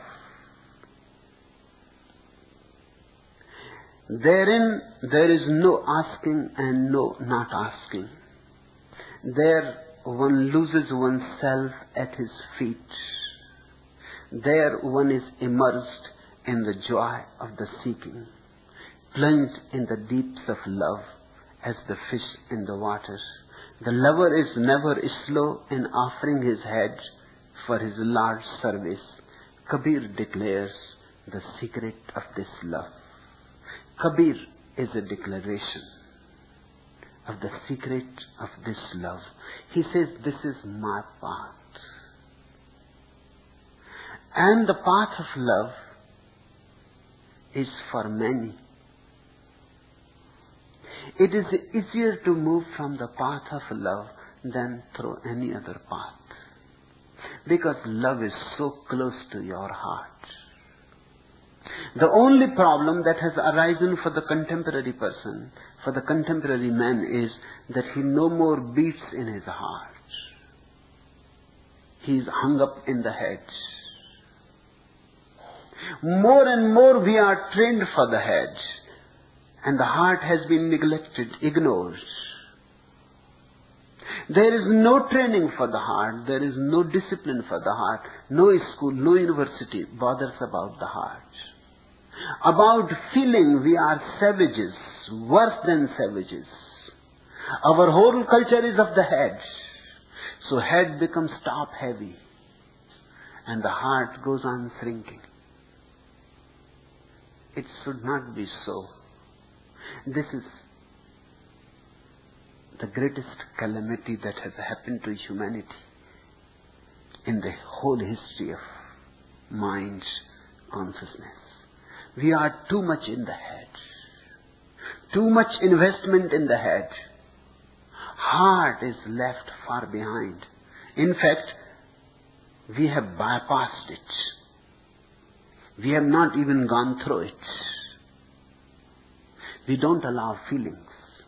Therein there is no asking and no not asking. There one loses oneself at his feet. There one is immersed in the joy of the seeking, plunged in the deeps of love as the fish in the water. The lover is never slow in offering his head for his Lord's service. Kabir declares the secret of this love. Kabir is a declaration of the secret of this love. He says, this is my path. And the path of love is for many. It is easier to move from the path of love than through any other path. Because love is so close to your heart. The only problem that has arisen for the contemporary person, for the contemporary man, is that he no more beats in his heart. He is hung up in the head. More and more we are trained for the head, and the heart has been neglected, ignored. There is no training for the heart, there is no discipline for the heart, no school, no university bothers about the heart. About feeling, we are savages, worse than savages. Our whole culture is of the head. So head becomes top heavy and the heart goes on shrinking. It should not be so. This is the greatest calamity that has happened to humanity in the whole history of mind consciousness. We are too much in the head. Too much investment in the head. Heart is left far behind. In fact, we have bypassed it. We have not even gone through it. We don't allow feelings.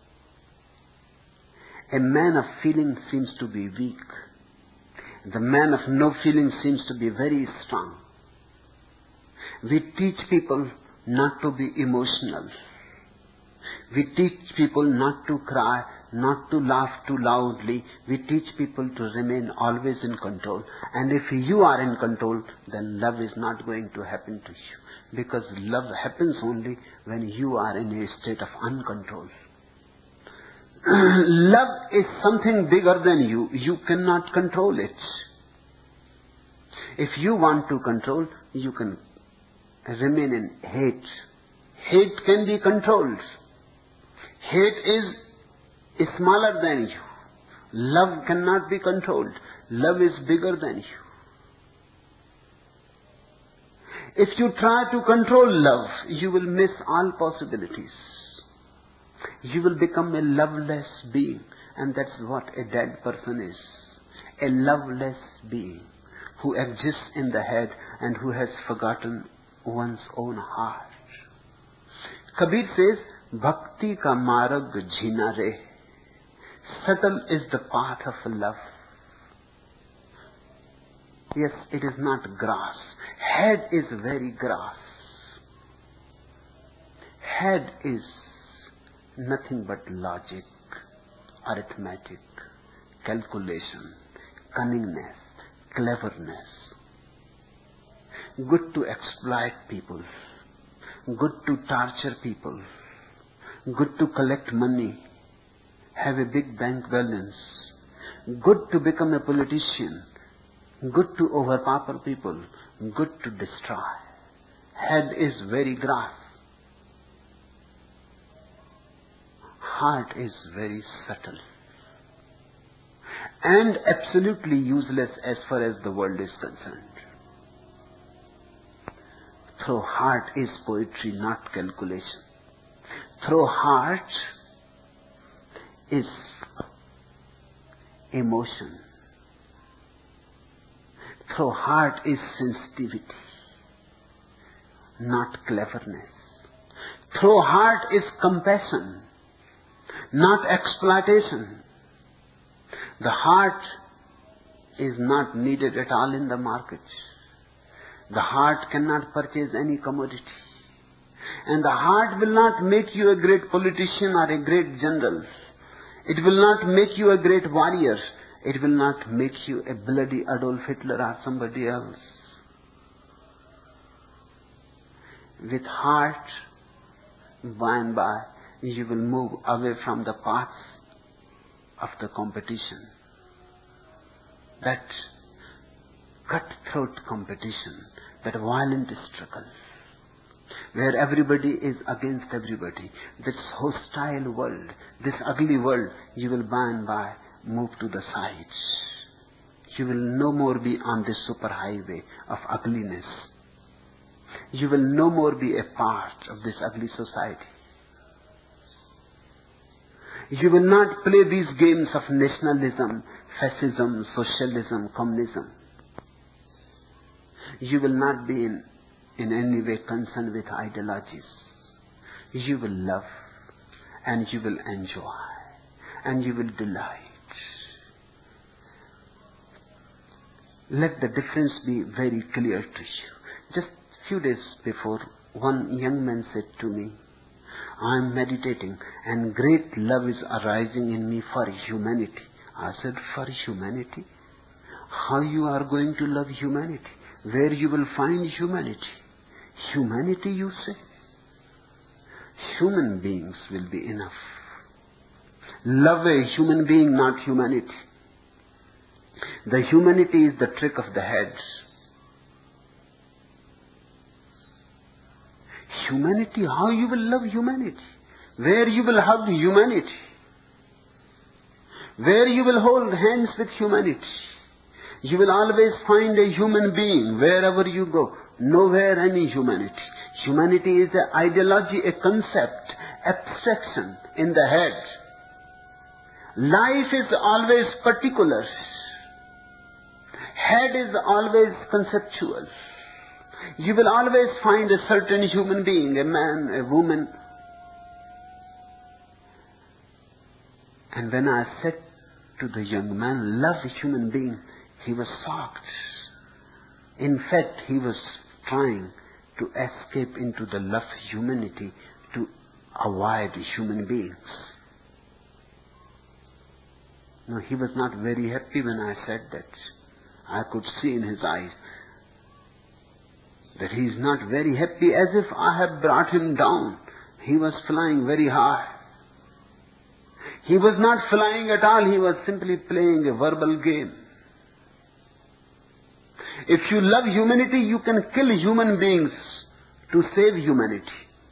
A man of feeling seems to be weak. The man of no feeling seems to be very strong. We teach people not to be emotional. We teach people not to cry not to laugh too loudly. We teach people to remain always in control. And if you are in control, then love is not going to happen to you. Because love happens only when you are in a state of uncontrol. Love is something bigger than you. You cannot control it. If you want to control, you can remain in hate. Hate can be controlled. Hate is smaller than you. Love cannot be controlled. Love is bigger than you. If you try to control love, you will miss all possibilities. You will become a loveless being. And that's what a dead person is. A loveless being who exists in the head and who has forgotten one's own heart. Kabir says, Bhakti ka marag jhina re. Subtle is the path of love. Yes, it is not grass. Head is very grass. Head is nothing but logic, arithmetic, calculation, cunningness, cleverness. Good to exploit people. Good to torture people. Good to collect money. Have a big bank balance. Good to become a politician. Good to overpower people. Good to destroy. Head is very grass. Heart is very subtle. And absolutely useless as far as the world is concerned. Through heart is poetry, not calculation. Through heart is emotion. Through heart is sensitivity, not cleverness. Through heart is compassion, not exploitation. The heart is not needed at all in the market. The heart cannot purchase any commodity. And the heart will not make you a great politician or a great general. It will not make you a great warrior. It will not make you a bloody Adolf Hitler or somebody else. With heart, by and by, you will move away from the paths of the competition. That cutthroat competition, that violent struggle, where everybody is against everybody, this hostile world, this ugly world, you will by and by move to the sides. You will no more be on this superhighway of ugliness. You will no more be a part of this ugly society. You will not play these games of nationalism, fascism, socialism, communism. You will not be in, in any way concerned with ideologies. You will love and you will enjoy and you will delight. Let the difference be very clear to you. Just a few days before, one young man said to me, I am meditating and great love is arising in me for humanity. I said, for humanity? How you are going to love humanity? Where you will find humanity? Humanity, you say? Human beings will be enough. Love a human being, not humanity. The humanity is the trick of the head. Humanity, how you will love humanity? Where you will hug humanity? Where you will hold hands with humanity? You will always find a human being wherever you go. Nowhere any humanity. Humanity is an ideology, a concept, abstraction in the head. Life is always particular. Head is always conceptual. You will always find a certain human being, a man, a woman. And when I said to the young man, love a human being, he was shocked. In fact, he was trying to escape into the love humanity to avoid human beings. No, he was not very happy when I said that. I could see in his eyes that he is not very happy, as if I have brought him down. He was flying very high. He was not flying at all. He was simply playing a verbal game. If you love humanity, you can kill human beings to save humanity.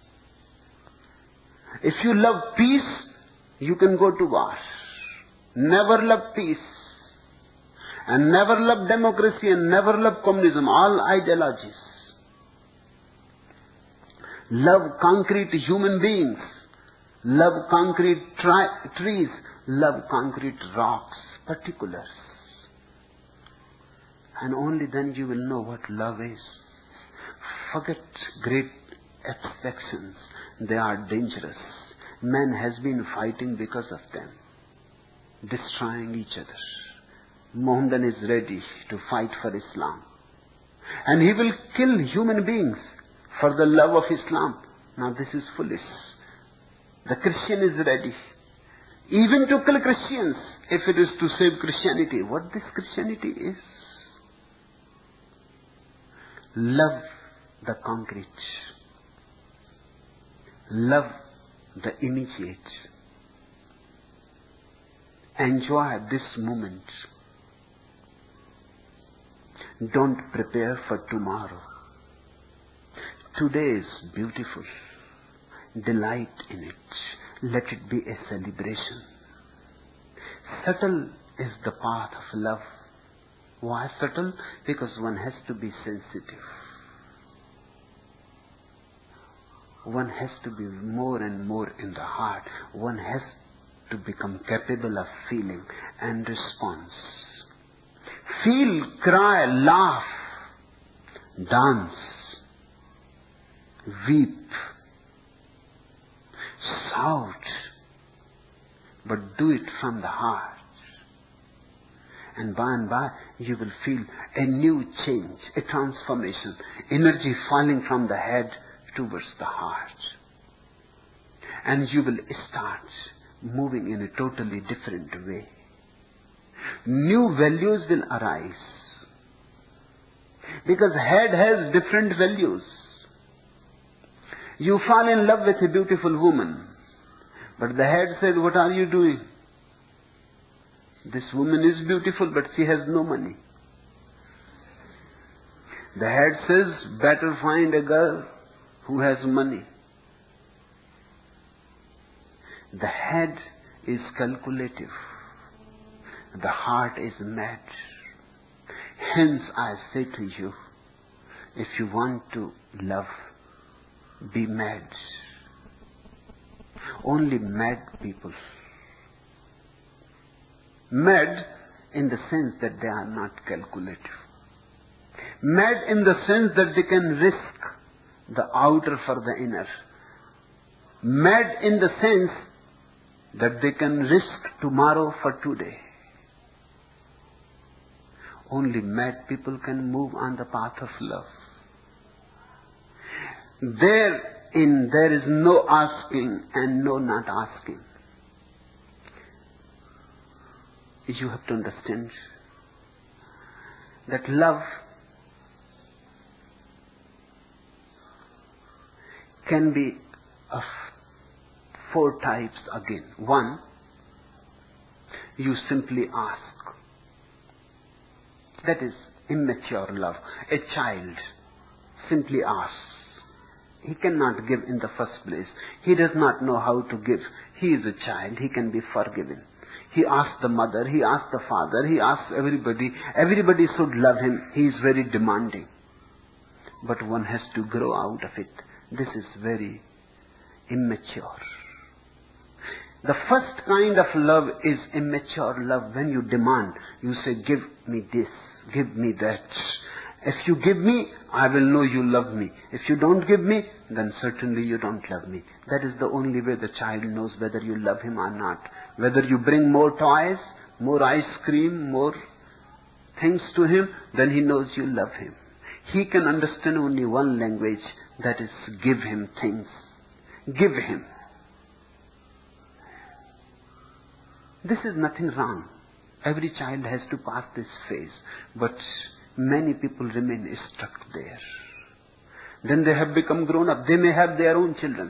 If you love peace, you can go to war. Never love peace. And never love democracy and never love communism. All ideologies. Love concrete human beings. Love concrete tri- trees. Love concrete rocks, particulars. And only then you will know what love is. Forget great abstractions. They are dangerous. Man has been fighting because of them. Destroying each other. Mohammedan is ready to fight for Islam. And he will kill human beings for the love of Islam. Now this is foolish. The Christian is ready even to kill Christians if it is to save Christianity. What this Christianity is? Love the concrete. Love the immediate. Enjoy this moment. Don't prepare for tomorrow. Today is beautiful. Delight in it. Let it be a celebration. Subtle is the path of love. Why subtle? Because one has to be sensitive. One has to be more and more in the heart. One has to become capable of feeling and response. Feel, cry, laugh, dance, weep, shout, but do it from the heart. And by and by you will feel a new change, a transformation, energy falling from the head towards the heart. And you will start moving in a totally different way. New values will arise. Because head has different values. You fall in love with a beautiful woman, but the head says, what are you doing? This woman is beautiful, but she has no money. The head says, better find a girl who has money. The head is calculative. The heart is mad. Hence I say to you, if you want to love, be mad. Only mad people. Mad in the sense that they are not calculative. Mad in the sense that they can risk the outer for the inner. Mad in the sense that they can risk tomorrow for today. Only mad people can move on the path of love. Therein there is no asking and no not asking. You have to understand that love can be of four types again. One, you simply ask. That is immature love. A child simply asks. He cannot give in the first place. He does not know how to give. He is a child. He can be forgiven. He asks the mother. He asks the father. He asks everybody. Everybody should love him. He is very demanding. But one has to grow out of it. This is very immature. The first kind of love is immature love. When you demand, you say, give me this, give me that. If you give me, I will know you love me. If you don't give me, then certainly you don't love me. That is the only way the child knows whether you love him or not. Whether you bring more toys, more ice cream, more things to him, then he knows you love him. He can understand only one language, that is, give him things. Give him. This is nothing wrong. Every child has to pass this phase. But many people remain stuck there. Then they have become grown up. They may have their own children.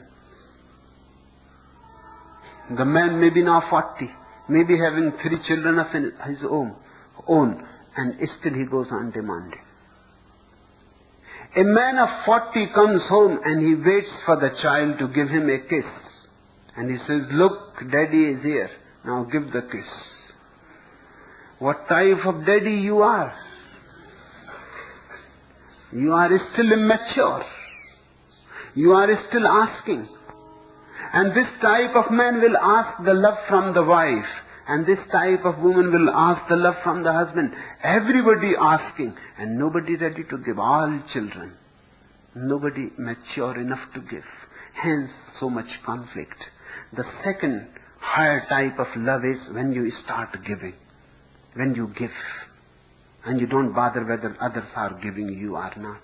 The man may be now forty, maybe having three children of his own, own, and still he goes on demanding. A man of forty comes home and he waits for the child to give him a kiss. And he says, look, daddy is here. Now give the kiss. What type of daddy you are? You are still immature. You are still asking. And this type of man will ask the love from the wife. And this type of woman will ask the love from the husband. Everybody asking and nobody ready to give. All children. Nobody mature enough to give. Hence so much conflict. The second higher type of love is when you start giving. When you give. And you don't bother whether others are giving you or not.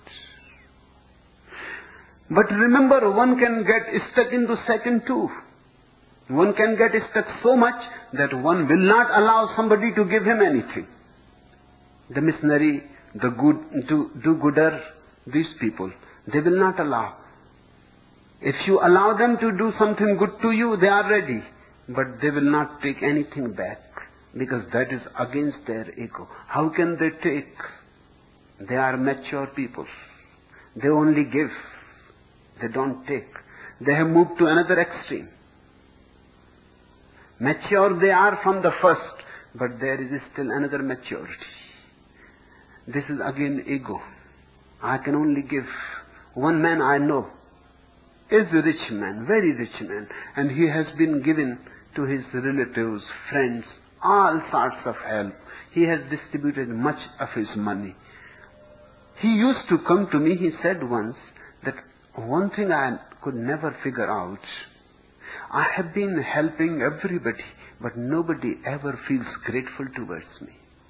But remember, one can get stuck into second too. One can get stuck so much that one will not allow somebody to give him anything. The missionary, the good, do, do-gooder, these people, they will not allow. If you allow them to do something good to you, they are ready. But they will not take anything back. Because that is against their ego. How can they take? They are mature people. They only give. They don't take. They have moved to another extreme. Mature they are from the first, but there is still another maturity. This is again ego. I can only give. One man I know is a rich man, very rich man, and he has been given to his relatives, friends, all sorts of help. He has distributed much of his money. He used to come to me, he said once, that one thing I could never figure out, I have been helping everybody, but nobody ever feels grateful towards me.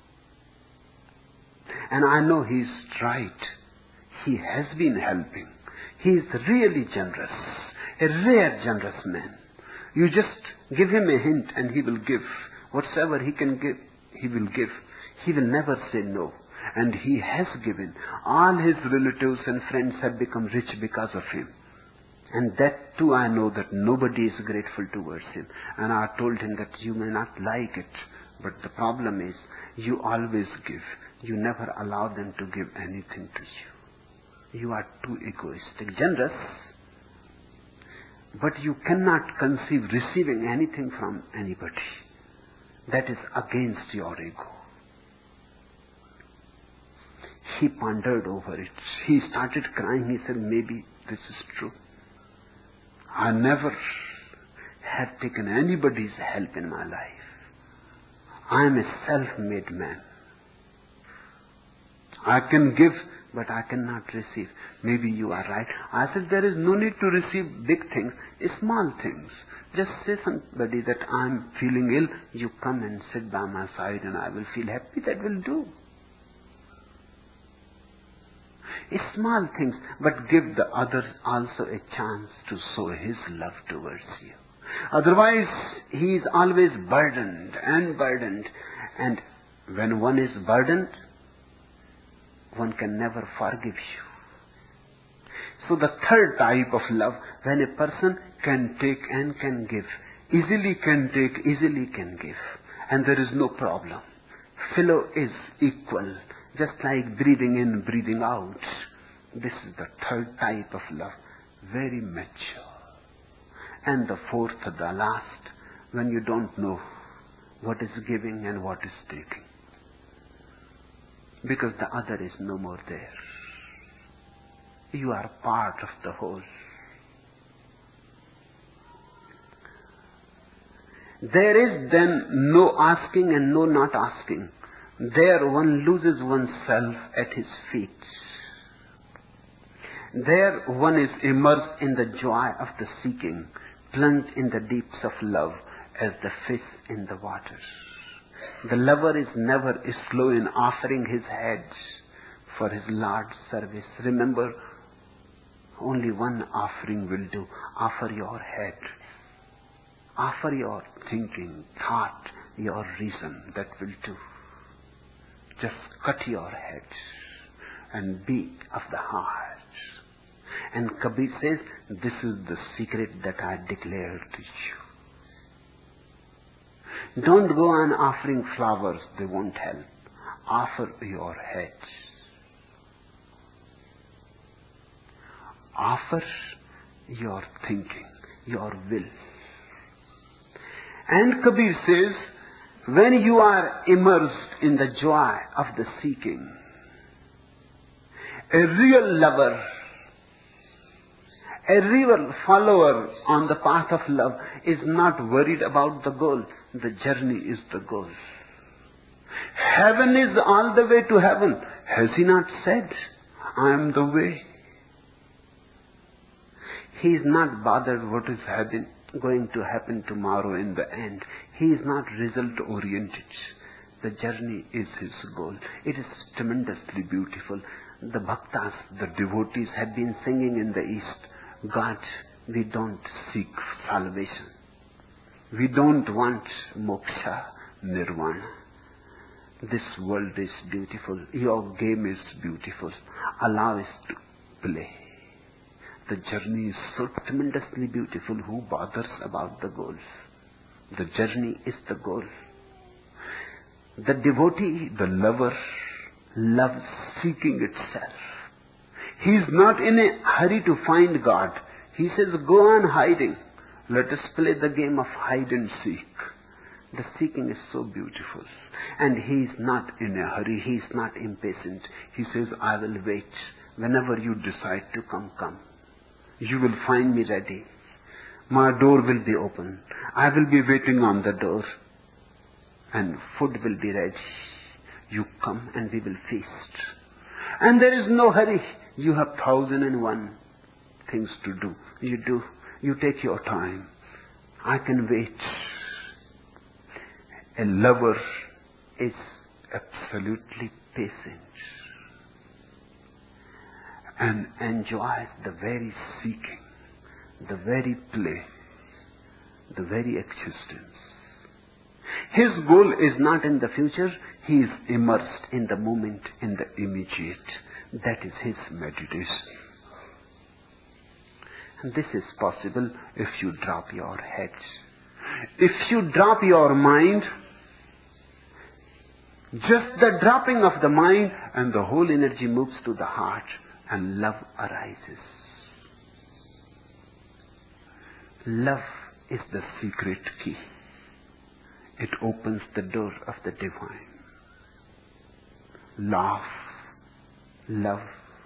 And I know he's right. He has been helping. He is really generous, a rare generous man. You just give him a hint and he will give. Whatsoever he can give, he will give. He will never say no. And he has given. All his relatives and friends have become rich because of him. And that too I know that nobody is grateful towards him. And I told him that you may not like it, but the problem is you always give. You never allow them to give anything to you. You are too egoistic. Generous, but you cannot conceive receiving anything from anybody. That is against your ego. He pondered over it. He started crying. He said, maybe this is true. I never have taken anybody's help in my life. I am a self-made man. I can give, but I cannot receive. Maybe you are right. I said, there is no need to receive big things, small things. Just say somebody that I am feeling ill. You come and sit by my side and I will feel happy. That will do. Small things, but give the others also a chance to show his love towards you. Otherwise, he is always burdened and burdened. And when one is burdened, one can never forgive you. So the third type of love, when a person can take and can give, easily can take, easily can give, and there is no problem. Philo is equal, just like breathing in, breathing out. This is the third type of love, very mature. And the fourth, the last, when you don't know what is giving and what is taking. Because the other is no more there. You are part of the whole. There is then no asking and no not asking. There one loses oneself at his feet. There one is immersed in the joy of the seeking, plunged in the deeps of love as the fish in the water. The lover is never slow in offering his head for his Lord's service. Remember, only one offering will do. Offer your head. Offer your thinking, thought, your reason, that will do. Just cut your head and be of the heart. And Kabir says, this is the secret that I declare to you. Don't go on offering flowers, they won't help. Offer your head. Offer your thinking, your will. And Kabir says, when you are immersed in the joy of the seeking, a real lover, a real follower on the path of love is not worried about the goal. The journey is the goal. Heaven is all the way to heaven. Has he not said, I am the way? He is not bothered what is happen, going to happen tomorrow in the end. He is not result oriented. The journey is his goal. It is tremendously beautiful. The bhaktas, the devotees have been singing in the East, God, we don't seek salvation. We don't want moksha, nirvana. This world is beautiful. Your game is beautiful. Allow us to play. The journey is so tremendously beautiful. Who bothers about the goals? The journey is the goal. The devotee, the lover, loves seeking itself. He is not in a hurry to find God. He says, go on hiding. Let us play the game of hide and seek. The seeking is so beautiful. And he is not in a hurry. He is not impatient. He says, I will wait. Whenever you decide to come, come. You will find me ready. My door will be open. I will be waiting on the door. And food will be ready. You come and we will feast. And there is no hurry. You have thousand and one things to do. You do. You take your time. I can wait. A lover is absolutely patient and enjoys the very seeking, the very play, the very existence. His goal is not in the future. He is immersed in the moment, in the immediate. That is his meditation. And this is possible if you drop your head. If you drop your mind, just the dropping of the mind and the whole energy moves to the heart and love arises. Love is the secret key. It opens the door of the divine. Laugh, love,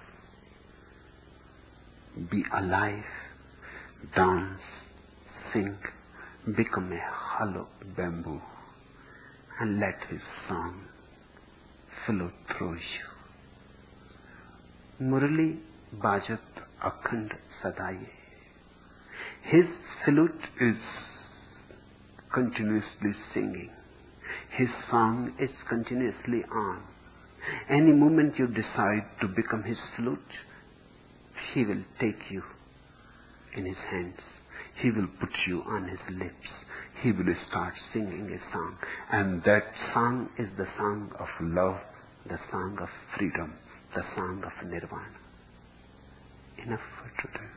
be alive, dance, sing, become a hollow bamboo, and let his song flow through you. Murali bajat akhand sadaye. His flute is continuously singing. His song is continuously on. Any moment you decide to become his flute, he will take you in his hands. He will put you on his lips. He will start singing a song. And that song is the song of love, the song of freedom, the song of nirvana. Enough for today.